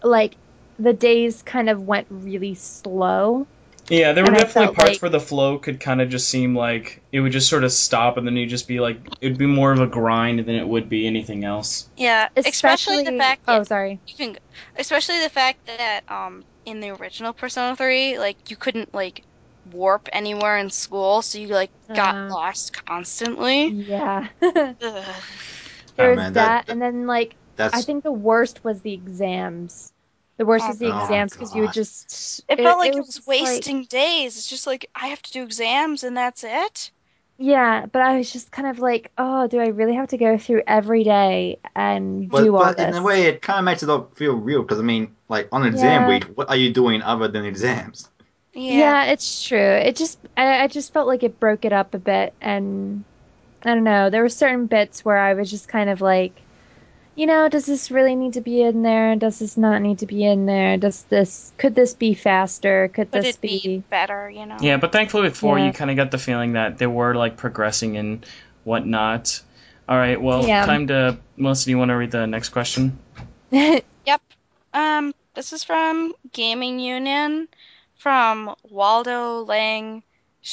the days kind of went really slow. Yeah, there were And I definitely felt parts like, where the flow could kind of just seem like it would just sort of stop, and then you'd just be like, it'd be more of a grind than it would be anything else. Yeah, especially the fact oh, sorry. especially the fact that in the original Persona 3, like you couldn't like warp anywhere in school, so you like got lost constantly. Yeah. Ugh. There's man, that, and then like I that's think the worst was the exams. The worst was the Oh, exams because you would God. just It felt like it it was was just like, wasting days. It's just like I have to do exams and that's it. yeah, but I was just kind of like, oh, do I really have to go through every day and do all but in a this? way, it kind of makes it all feel real because I mean, like on exam Yeah. week, what are you doing other than exams? Yeah. Yeah, it's true. I just felt like it broke it up a bit, and I don't know. There were certain bits where I was just kind of like, does this really need to be in there? Does this not need to be in there? Could this be faster? Could Could this it be better, Yeah, but thankfully with 4, Yeah. you kind of got the feeling that they were like progressing and whatnot. All right, well, Yeah. time to Melissa. Do you want to read the next question? Yep. This is from Gaming Union, from Waldo Lang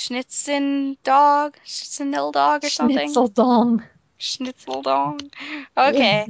Schnitzendog or something. Schnitzeldong. Schnitzeldong. Okay.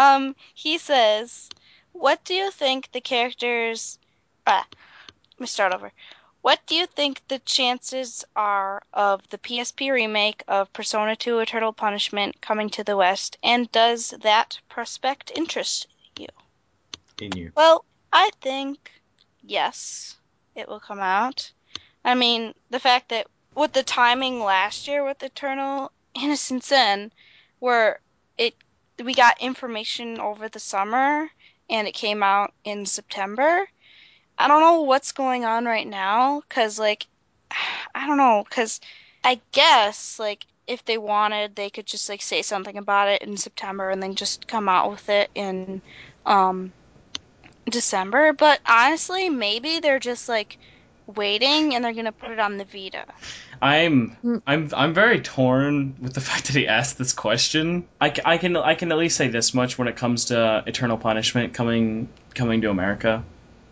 He says, what do you think the characters... let me start over. What do you think the chances are of the PSP remake of Persona 2 Eternal Punishment coming to the West, and does that prospect interest you? In you. Well, I think yes, it will come out. I mean, the fact that with the timing last year with Eternal Innocent Sin, where we got information over the summer and it came out in September. I don't know what's going on right now, because like I don't know, because I guess like if they wanted, they could just like say something about it in September and then just come out with it in December. But honestly, maybe they're just like waiting and they're gonna put it on the Vita. I'm very torn with the fact that he asked this question. I can at least say this much when it comes to Eternal Punishment coming to America.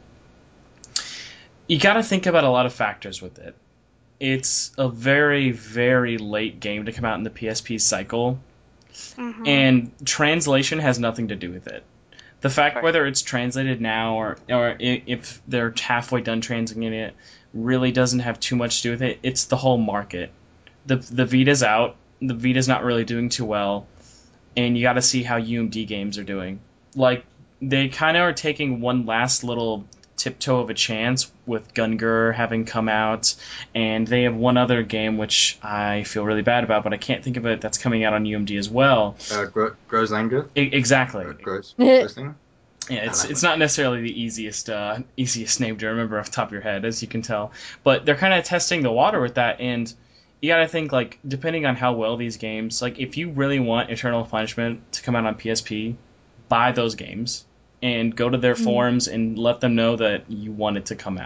You got to think about a lot of factors with it. It's a very, very late game to come out in the PSP cycle, and translation has nothing to do with it. The fact whether it's translated now or if they're halfway done translating it really doesn't have too much to do with it. It's the whole market. The Vita's out. The Vita's not really doing too well, and you got to see how UMD games are doing. Like, they kind of are taking one last little tiptoe of a chance with Gungur having come out, and they have one other game which I feel really bad about, but I can't think of it, that's coming out on UMD as well. Groslanger? Exactly. Grossing? Yeah, it's not necessarily the easiest name to remember off the top of your head, as you can tell. But they're kind of testing the water with that, and you gotta think, like, depending on how well these games, like, if you really want Eternal Punishment to come out on PSP, buy those games and go to their forums and let them know that you want it to come out.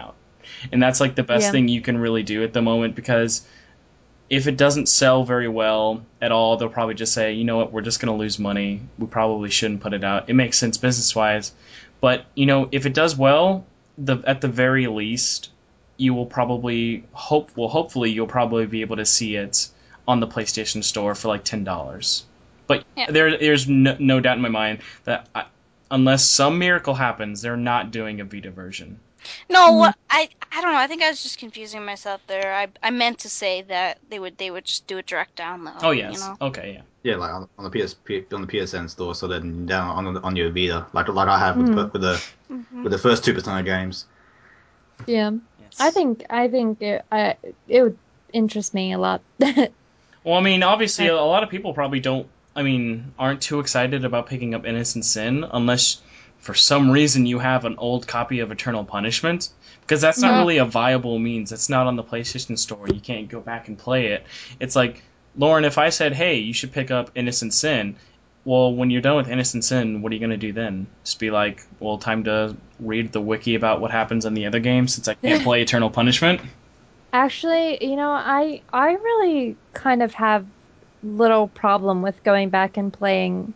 And that's like the best Yeah. thing you can really do at the moment, because if it doesn't sell very well at all, they'll probably just say, you know what, we're just going to lose money. We probably shouldn't put it out. It makes sense business-wise. But, if it does well, at the very least, you will probably hopefully you'll probably be able to see it on the PlayStation Store for like $10. But Yeah. there's no doubt in my mind that unless some miracle happens, they're not doing a Vita version. No, Mm. I don't know. I think I was just confusing myself there. I meant to say that they would just do a direct download. Oh yes, You know? okay, yeah. Yeah, like on the PSN store, so then down on your Vita, like I have Mhm. with the Mhm. with the first two Persona games. Yeah. Yes. I think it would interest me a lot. Well, I mean, obviously, a lot of people probably aren't too excited about picking up Innocent Sin unless, for some reason, you have an old copy of Eternal Punishment, because that's not Yeah. really a viable means. It's not on the PlayStation Store. You can't go back and play it. It's like, Lauren, if I said, hey, you should pick up Innocent Sin, well, when you're done with Innocent Sin, what are you going to do then? Just be like, well, time to read the wiki about what happens in the other games since I can't play Eternal Punishment? Actually, I really kind of have little problem with going back and playing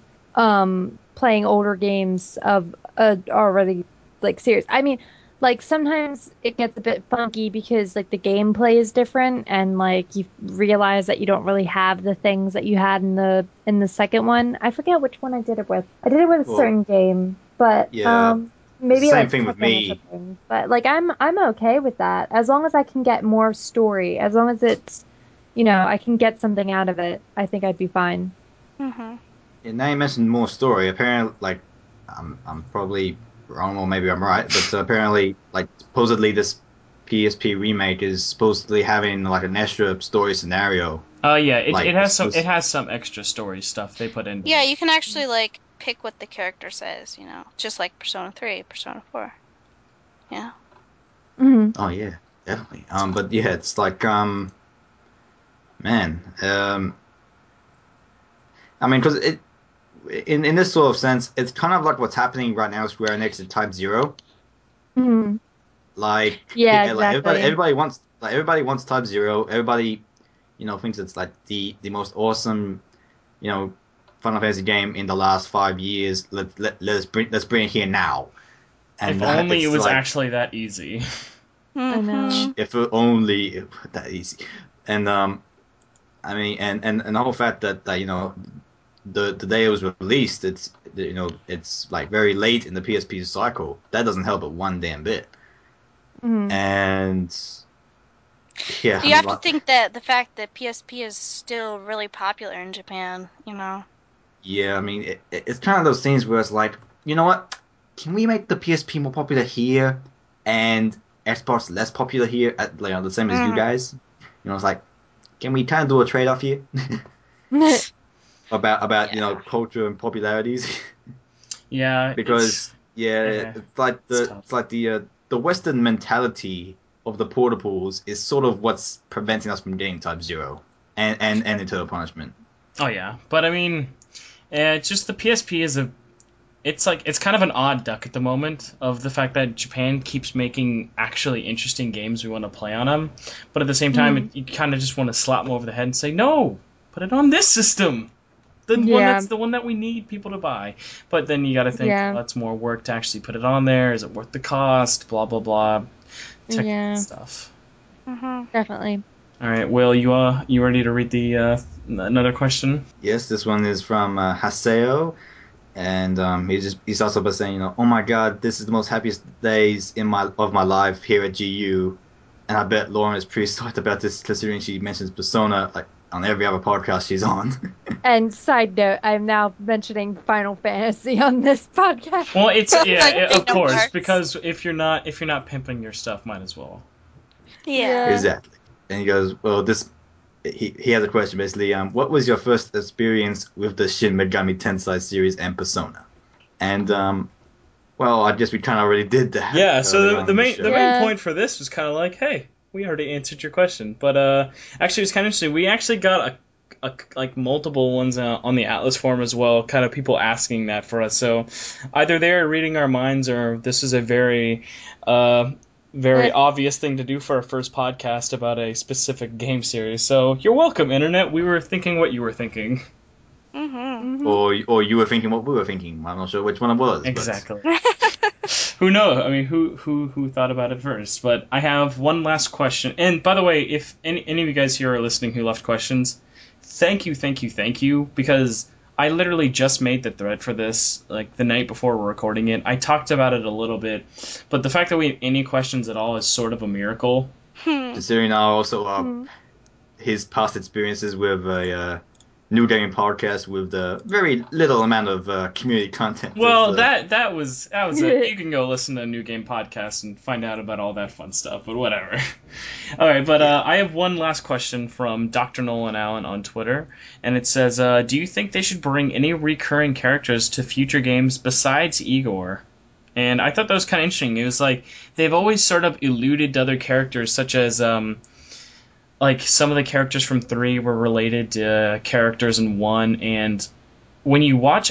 older games of already like series. I mean, like sometimes it gets a bit funky because like the gameplay is different and like you realize that you don't really have the things that you had in the second one. I forget which one I did it with. I did it with a Well, certain game, but yeah, maybe same like thing with Tekken or me. something. But like I'm okay with that as long as I can get more story, as long as it's I can get something out of it. I think I'd be fine. Mhm. And now you mentioned more story. Apparently, like I'm probably wrong, or maybe I'm right, but apparently, like supposedly this PSP remake is supposedly having like an extra story scenario. Yeah, Like, it has it's- some extra story stuff they put in. Yeah, you can actually like pick what the character says. Just like Persona 3, Persona 4. Yeah. Mhm. Oh yeah, definitely. But yeah, it's like man, I mean, because in this sort of sense, it's kind of like what's happening right now with Square Enix at Type Zero. Mhm. Like, Yeah, like exactly. everybody wants Type Zero. Everybody, thinks it's like the most awesome, Final Fantasy game in the last 5 years. Let's bring it here now. If And only it it's was like, actually that easy. I Mhm. know. if it only it were that easy. And I mean, and the whole fact that the day it was released, it's like very late in the PSP cycle. That doesn't help it one damn bit. Mhm. And yeah, You have to think that the fact that PSP is still really popular in Japan. yeah, I mean, it's kind of those things where it's like, you know what? Can we make the PSP more popular here and Xbox less popular here, at like the same as you Mhm. guys? It's like, can we kind of do a trade off here about Yeah. culture and popularities? Yeah, Because yeah, it's like it's tough. the Western mentality of the portables is sort of what's preventing us from getting Type Zero and Eternal Punishment. Oh yeah, but I mean, it's just the PSP is it's kind of an odd duck at the moment of the fact that Japan keeps making actually interesting games we want to play on them, but at the same time, you kind of just want to slap them over the head and say, no, put it on this system. Yeah. The one that we need people to buy. But then you got to think, Yeah. well, that's more work to actually put it on there. Is it worth the cost? Blah blah blah. Technical Yeah. stuff. Mhm. Definitely. All right, Will, you ready to read the another question? Yes, this one is from Haseo, and he's also been saying, oh my God, this is the most happiest days of my life here at GU, and I bet Lauren is pretty stoked about this considering she mentions Persona like on every other podcast she's on. And side note, I'm now mentioning Final Fantasy on this podcast. Well, it's Like of Kingdom course, Hearts. because if you're not pimping your stuff, might as well. Yeah. Exactly. And he goes, well, he has a question basically. What was your first experience with the Shin Megami Tensei series and Persona? And well, I guess we kind of already did that. Yeah. So early the on in main show. the Yeah. main point for this was kind of like, hey, we already answered your question, but actually it's kind of interesting. We actually got like multiple ones on the Atlas forum as well, kind of people asking that for us. So either they're reading our minds, or this is a very very obvious thing to do for our first podcast about a specific game series. So you're welcome, Internet. We were thinking what you were thinking. Mm-hmm. Or you were thinking what we were thinking. I'm not sure which one it was. Exactly. Who knows? I mean, who thought about it first? But I have one last question. And by the way, if any of you guys here are listening who left questions, thank you, because I literally just made the thread for this like the night before we're recording it. I talked about it a little bit, but the fact that we have any questions at all is sort of a miracle. Considering now also his past experiences with a New Gaming Podcast with the very little amount of community content. Well, that was it. You can go listen to a New Game Podcast and find out about all that fun stuff, but whatever. All right, but I have one last question from Dr. Nolan Allen on Twitter, and it says, do you think they should bring any recurring characters to future games besides Igor? And I thought that was kind of interesting. It was like they've always sort of eluded other characters, such as like some of the characters from 3 were related to characters in 1, and when you watch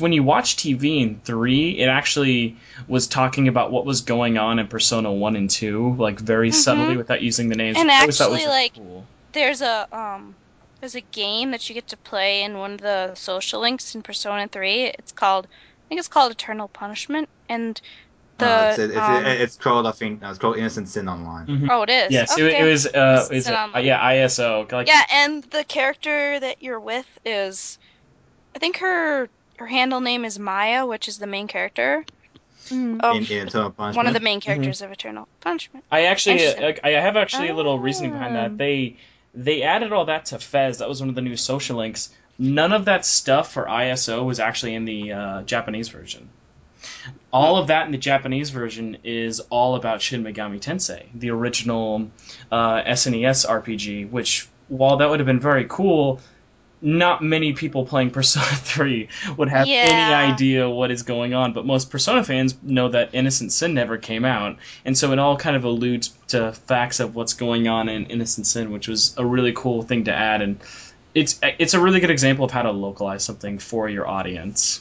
TV in 3, it actually was talking about what was going on in Persona 1 and 2, like very subtly without using the names. And I always thought actually, was really like, cool. there's a game that you get to play in one of the social links in Persona 3. I think it's called Eternal Punishment, and it's called Innocent Sin Online. Mm-hmm. Oh, it is. Yes, okay. it was ISO. Like, yeah, and the character that you're with is, I think her handle name is Maya, which is the main character In Eternal Punishment. one of the main characters of Eternal Punishment. I have a little reasoning behind that. They added all that to Fez. That was one of the new social links. None of that stuff for ISO was actually in the Japanese version. All of that in the Japanese version is all about Shin Megami Tensei, the original SNES RPG, which, while that would have been very cool, not many people playing Persona 3 would have any idea what is going on. But most Persona fans know that Innocent Sin never came out, and so it all kind of alludes to facts of what's going on in Innocent Sin, which was a really cool thing to add, and it's a really good example of how to localize something for your audience.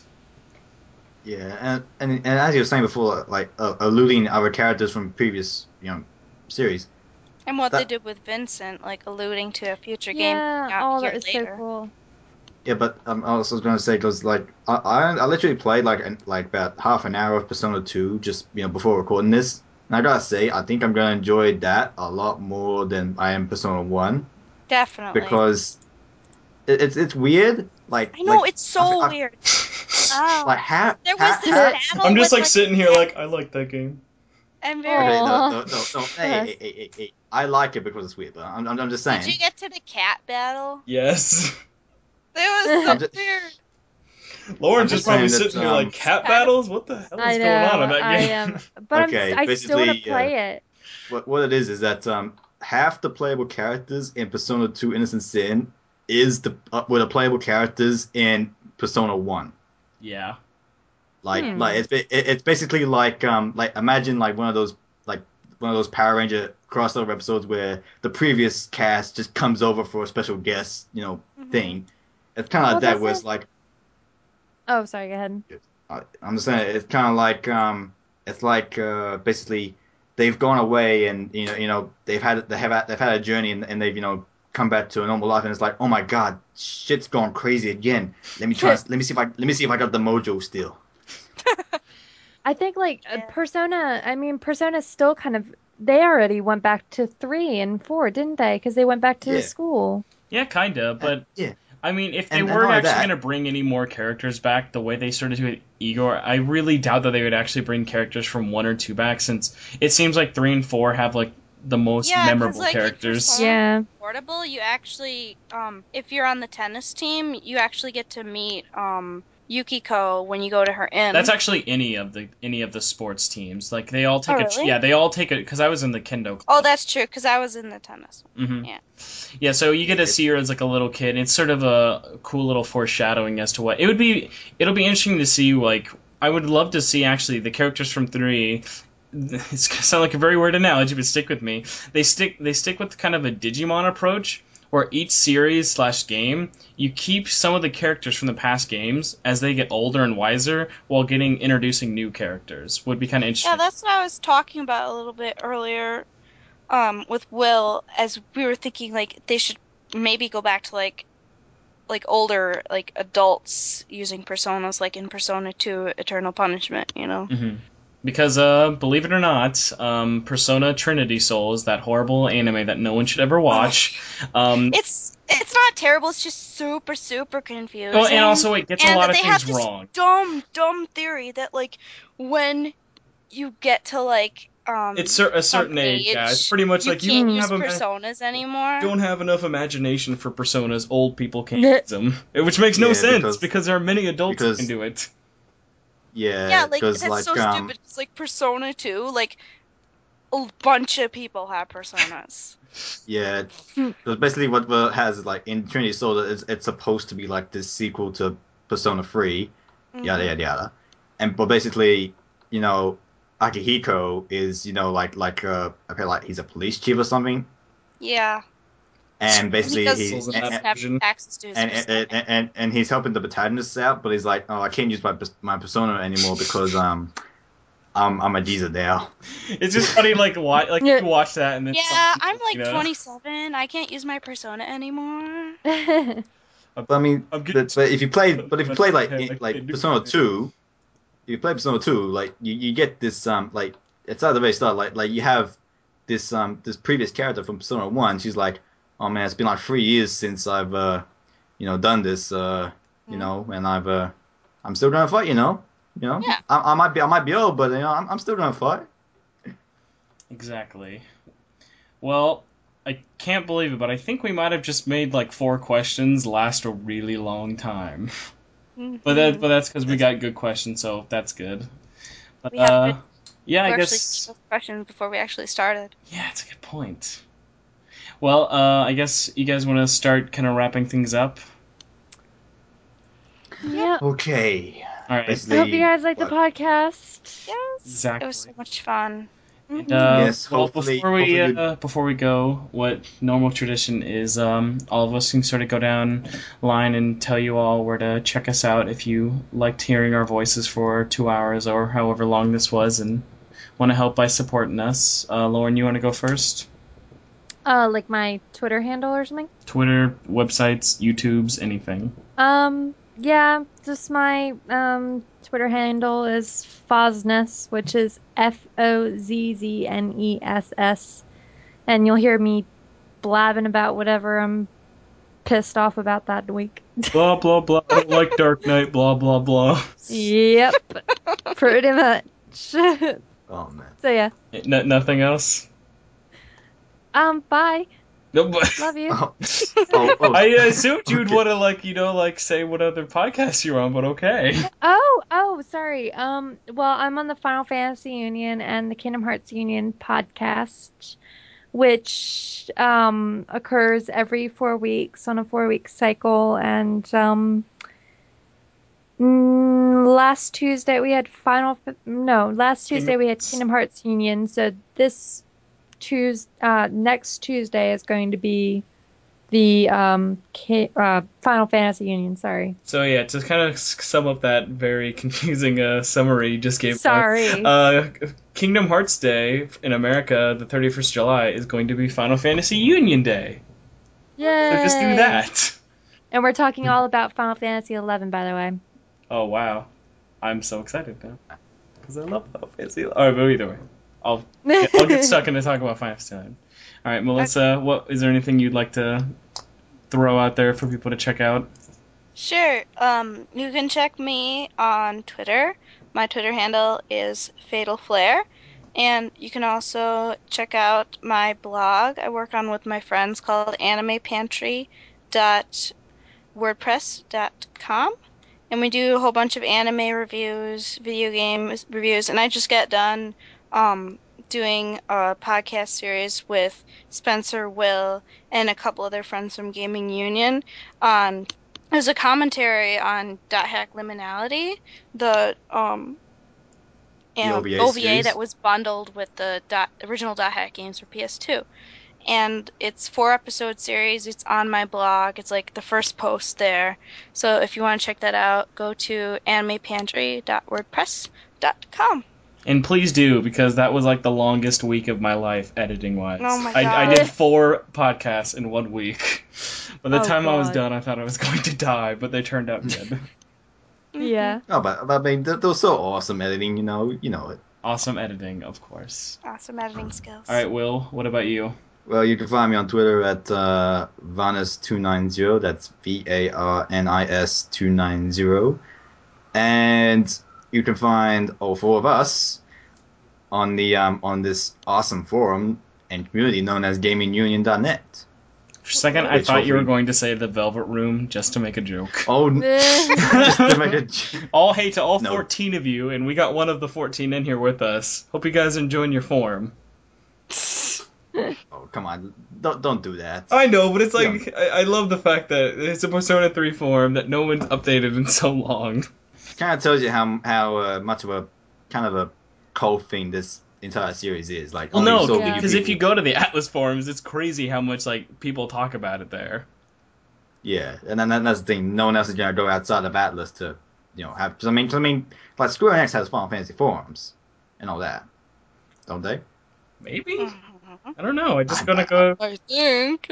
Yeah, and as you were saying before, like alluding our characters from previous series. And what they did with Vincent, like alluding to a future game. That is so cool. Yeah, but I was going to say, because like I literally played like about half an hour of Persona 2 just before recording this, and I gotta say I think I'm gonna enjoy that a lot more than I am Persona 1. Definitely. Because it's weird. Like I know, like, it's so weird. Like there was this battle I'm just with, like sitting here like I like that game. I'm very. Okay, no. Hey. I like it because it's weird, but I'm just saying. Did you get to the cat battle? Yes. It was so weird. Lauren's just probably sitting here like, cat battles? What the hell is going on in that game? But okay, I still want to play it. What it is that half the playable characters in Persona 2 Innocent Sin is were the playable characters in Persona 1. Yeah. Like it's basically like imagine like one of those Power Ranger crossover episodes where the previous cast just comes over for a special guest, thing. It's kind of like that, where it's like. Oh, sorry. Go ahead. I'm just saying it's kind of like it's like basically they've gone away and they've had a journey and they've come back to a normal life, and it's like, oh my god, shit's gone crazy again. Let me see if I got the mojo still. I think Persona still kind of, they already went back to 3 and 4, didn't they? Because they went back to school. Yeah, kinda, but yeah. I mean, if they were actually going to bring any more characters back the way they started to with Igor, I really doubt that they would actually bring characters from 1 or 2 back, since it seems like 3 and 4 have like the most memorable characters. Yeah. Portable, you actually, if you're on the tennis team, you actually get to meet Yukiko when you go to her inn. That's actually any of the sports teams. Like they all take they all take it, because I was in the kendo club. Oh, that's true, because I was in the tennis. Mm-hmm. Yeah. Yeah, so you get to see her as like a little kid. It's sort of a cool little foreshadowing as to what it'll be interesting to see. Like, I would love to see actually the characters from 3. It's gonna sound like a very weird analogy, but stick with me. They stick with kind of a Digimon approach, where each series / game, you keep some of the characters from the past games as they get older and wiser while introducing new characters. Would be kind of interesting. Yeah, that's what I was talking about a little bit earlier with Will, as we were thinking like they should maybe go back to like older like adults using personas like in Persona 2 Eternal Punishment, you know. Because, believe it or not, Persona Trinity Soul is that horrible anime that no one should ever watch. It's not terrible. It's just super, super confusing. Well, and also it gets a lot of they things have this wrong. Dumb theory that like when you get to like it's a certain age, yeah. It's pretty much like you can't use personas anymore. Don't have enough imagination for personas. Old people can't use them, which makes no sense because there are many adults who can do it. Yeah, like that's so stupid. It's like Persona 2, like a bunch of people have personas. Yeah, because basically what has like in Trinity Soul, it's supposed to be like this sequel to Persona 3, yada yada yada, but basically, you know, Akihiko is, you know, like he's a police chief or something. Yeah. And basically he's access to his and he's helping the protagonists out, but he's like, oh, I can't use my persona anymore because I'm a geezer now. It's just funny, like you watch that and then I'm like 27. I can't use my persona anymore. But I mean, but if you play like Persona 2. If you play Persona 2, like you get this like it's at the very start, like you have this previous character from Persona 1. She's like, oh man, it's been like 3 years since I've done this, you know, and I'm still gonna fight, you know. Yeah. I might be old, but I'm still gonna fight. Exactly. Well, I can't believe it, but I think we might have just made like 4 questions last a really long time. But that's because we got good questions, so that's good. But, I guess questions before we actually started. Yeah, it's a good point. Well, I guess you guys want to start kind of wrapping things up. Yeah. Okay. All right. I hope you guys like the podcast. Yes. Exactly. It was so much fun. And, yes, well, hopefully, before we go, what normal tradition is, all of us can sort of go down line and tell you all where to check us out if you liked hearing our voices for 2 hours or however long this was and want to help by supporting us. Lauren, you want to go first? Like my Twitter handle or something? Twitter, websites, YouTubes, anything. Yeah, just my Twitter handle is Fozness, which is FOZZNESS, and you'll hear me blabbing about whatever I'm pissed off about that week. Blah blah blah. I don't like Dark Knight. Blah blah blah. Yep, pretty much. Oh man. So yeah. Nothing else. Bye. No, but Love you. I assumed you'd want to say what other podcast you're on, but okay. Oh, sorry. Well, I'm on the Final Fantasy Union and the Kingdom Hearts Union podcast, which occurs every 4 weeks on a 4-week cycle. And last Tuesday we had we had Kingdom Hearts Union. So next Tuesday is going to be the Final Fantasy Union. Sorry. So yeah, to kind of sum up that very confusing summary you just gave. Sorry. Kingdom Hearts Day in America, the 31st July, is going to be Final Fantasy Union Day. Yay! So just do that. And we're talking all about Final Fantasy 11, by the way. Oh wow, I'm so excited now because I love Final Fantasy. All right, but either way. I'll get stuck into talking about Final Fantasy 9. All right, Melissa, is there anything you'd like to throw out there for people to check out? Sure. You can check me on Twitter. My Twitter handle is Fatal Flare, and you can also check out my blog I work on with my friends called animepantry.wordpress.com, and we do a whole bunch of anime reviews, video game reviews, and I just got done doing a podcast series with Spencer, Will, and a couple other friends from Gaming Union. It was a commentary on Dot Hack Liminality, the OVA that was bundled with the original Dot Hack games for PS2. and it's 4-episode series. It's on my blog. It's like the first post there. So if you want to check that out, go to animepantry.wordpress.com. And please do, because that was like the longest week of my life editing wise. Oh my I God. did 4 podcasts in 1 week. By the Oh, time I was God. done, I thought I was going to die, but they turned out good. Yeah. Oh, but I mean, they're so awesome editing, you know it. Awesome editing, of course. Awesome editing skills. All right, Will, what about you? Well, you can find me on Twitter at Vanis290. That's VARNIS290. And you can find all 4 of us on the on this awesome forum and community known as GamingUnion.net. For a second, I Which thought you were hopefully- going to say the Velvet Room just to make a joke. Oh, just to make a All hate to all No. 14 of you, and we got one of the 14 in here with us. Hope you guys are enjoying your form. oh, come on, don't do that. I know, but it's like, I love the fact that it's a Persona 3 forum that no one's updated in so long. Kind of tells you how much of a kind of a cult thing this entire series is. Like, Well, only no, so Yeah. few because if people- you go to the Atlas forums, it's crazy how much like people talk about it there. Yeah, and then that's the thing. No one else is gonna go outside of Atlas to, have. Cause I mean, like Square Enix has Final Fantasy forums and all that, don't they? Maybe? Mhm. I don't know. I'm just I- gonna go. I think.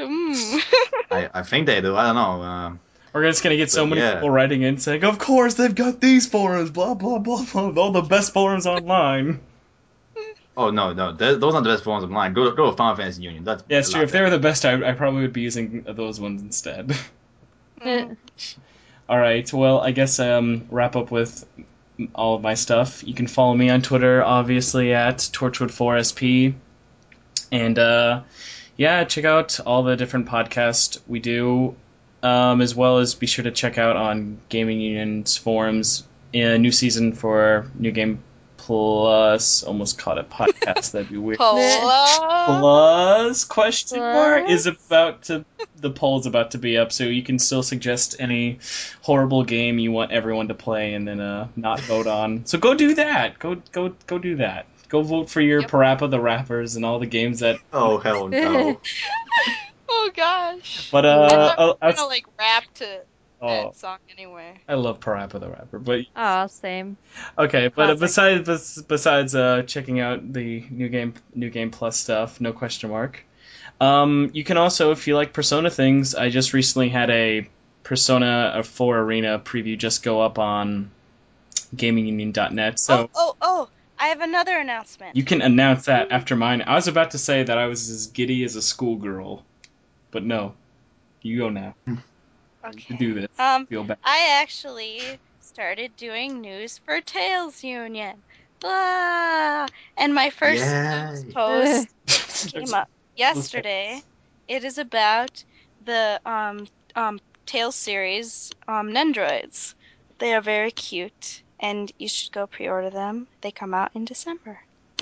I think they do. I don't know. We're just gonna get so But many yeah. people writing in saying, "Of course they've got these forums, blah blah blah blah, all the best forums online." Oh no, those aren't the best forums online. Go to Final Fantasy Union. That's Yeah, it's a true. lot If they were the best, I probably would be using those ones instead. Mhm. All right. Well, I guess wrap up with all of my stuff. You can follow me on Twitter, obviously at Torchwood4SP, and yeah, check out all the different podcasts we do, as well as be sure to check out on Gaming Union's forums a new season for New Game Plus. Almost caught a podcast. That'd be weird. Paula. Plus question mark Plus? is about to the poll's about to be up, so you can still suggest any horrible game you want everyone to play and then not vote on. So go do that. Go do that. Go vote for your Yep. Parappa the Rappers and all the games that. Oh hell no! Oh gosh. But I thought we were outs- gonna like rap to oh, that song anyway. I love Parappa the Rapper. But Oh, same. okay, but Classic. besides checking out the new game plus stuff, no question mark. You can also, if you like Persona things, I just recently had a Persona 4 Arena preview just go up on GamingUnion.net. So Oh! I have another announcement. you can announce that after mine. I was about to say that I was as giddy as a schoolgirl, but no, you go now. You Okay. do this. Feel bad. I actually started doing news for Tails Union. Blah! And my first news Yay. post came up yesterday. It is about the Tails series, Nendroids. They are very cute, and you should go pre-order them. They come out in December.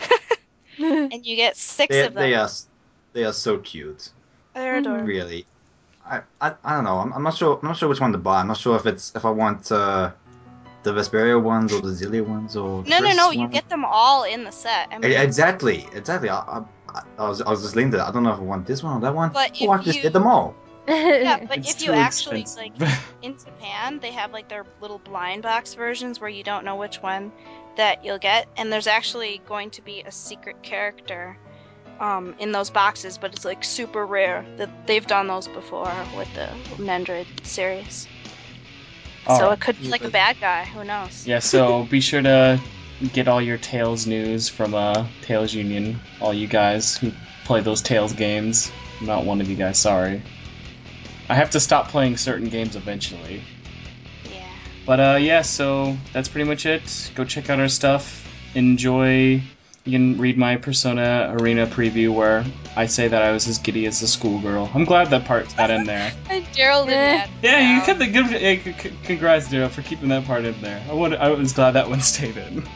And you get 6 of them. They are so cute. They're adorable. Really. I don't know. I'm not sure. I'm not sure which one to buy. I'm not sure if I want the Vesperia ones or the Zillia ones or. the No, first you one. get them all in the set. I mean, Exactly. I was just leaning to that. I don't know if I want this one or that one. But Or I if just you- get them all. yeah, but It's if you too actually expensive. like in Japan, they have like their little blind box versions where you don't know which one that you'll get, and there's actually going to be a secret character in those boxes, but it's like super rare. That they've done those before with the Nendroid series, so Alright. it could be like a bad guy. Who knows? Yeah, so be sure to get all your Tails news from Tails Union, all you guys who play those Tails games. I'm not one of you guys, sorry. I have to stop playing certain games eventually. Yeah. But yeah, so that's pretty much it. Go check out our stuff. Enjoy. You can read my Persona Arena preview where I say that I was as giddy as a schoolgirl. I'm glad that part got in there. And Daryl didn't add Yeah, you down. kept the good. Congrats, Daryl, for keeping that part in there. I was glad that one stayed in.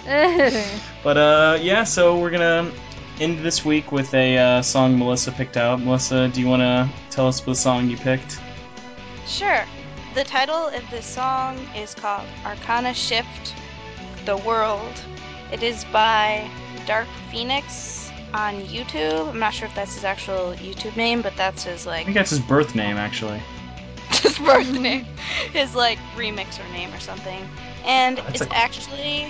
But yeah, so we're gonna end this week with a song Melissa picked out. Melissa, do you want to tell us what song you picked? Sure. The title of this song is called Arcana Shift the World. It is by Dark Phoenix, on YouTube. I'm not sure if that's his actual YouTube name, but that's his I like think that's his birth name, actually. his birth name, his like remixer name or something. And That's it's actually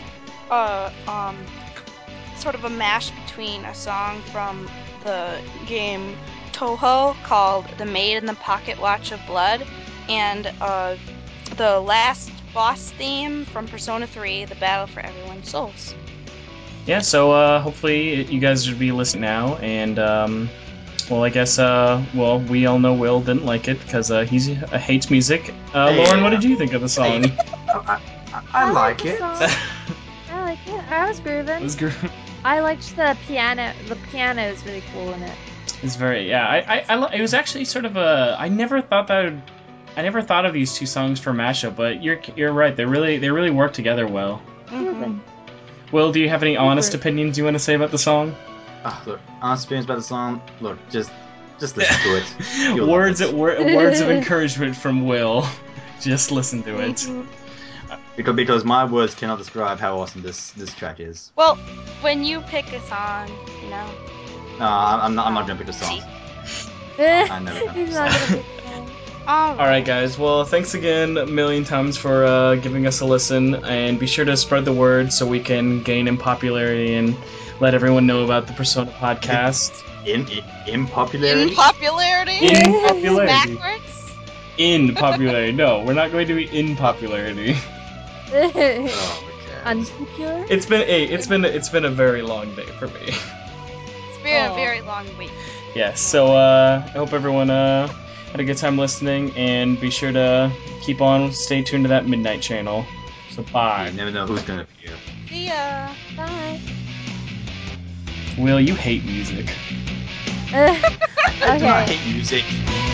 sort of a mash between a song from the game Toho called The Maid in the Pocket Watch of Blood and the last boss theme from Persona 3, The Battle for Everyone's Souls. Yeah, so hopefully you guys would be listening now, and well, I guess well, we all know Will didn't like it because he hates music. Lauren, what did you think of the song? I like the it. song. I like it. I was grooving. It was good. I liked the piano. The piano is really cool in it. It's very it was actually sort of a I never thought of these two songs for mashup, but you're right. They really work together well. Grooving. Will, do you have any honest opinions you want to say about the song? Look, honest opinions about the song. Look, just listen to it. You'll words love it. words of encouragement from Will. Just listen to it. Because my words cannot describe how awesome this track is. Well, when you pick a song, you know. No, I'm not gonna pick a song. I never done He's this. not gonna pick one. Alright guys, well thanks again a million times for giving us a listen, and be sure to spread the word so we can gain in popularity and let everyone know about the Persona podcast. In popularity? In popularity? In popularity. Backwards? In popularity. No, we're not going to be in popularity. Oh, okay. Unpopular? It's been a very long day for me. It's been a very long week. Yes, so I hope everyone had a good time listening, and be sure to stay tuned to that Midnight channel. So bye. You never know who's gonna appear. See ya. Bye. Will, you hate music. I do not Okay. hate music.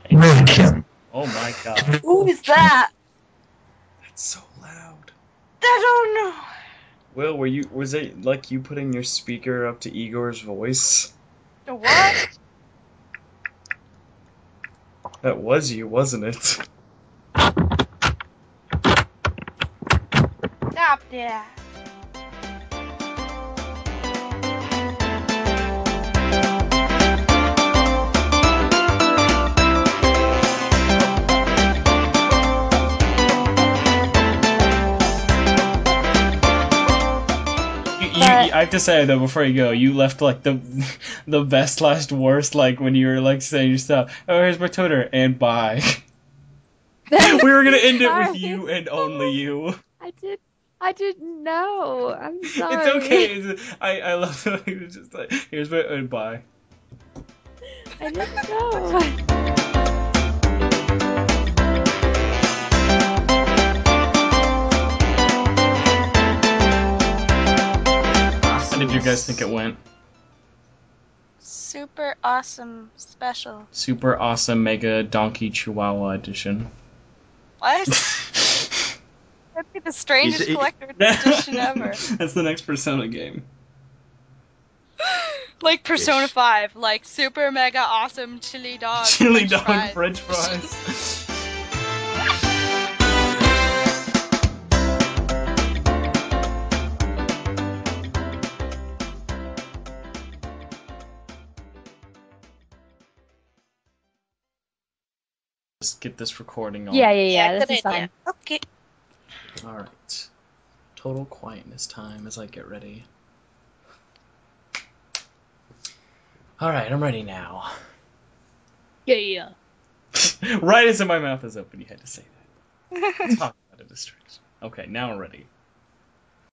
Welcome. Oh my god. Who is that? That's so loud. I don't know. Will, was it like you putting your speaker up to Igor's voice? The what? That was you, wasn't it? Stop that. I have to say though, before you go, you left like the best last worst, like when you were like saying your stuff. Oh, here's my Twitter and bye. We were gonna end it with Sorry. you and only you. I didn't know. I'm sorry. It's okay. I love the way it was just like here's my and bye. I didn't know. How did you guys think it went? Super awesome special. Super awesome mega donkey chihuahua edition. What? That'd be the strangest Is it- collector edition ever. That's the next Persona game. Like Persona Ish. 5, like super mega awesome chili dog. Chili French dog fries. French fries. Just get this recording on. Yeah. good This is idea. fine. Okay. Alright. Total quietness time as I get ready. Alright, I'm ready now. Yeah. Right as my mouth is open, you had to say that. Talk about a distraction. Okay, now I'm ready.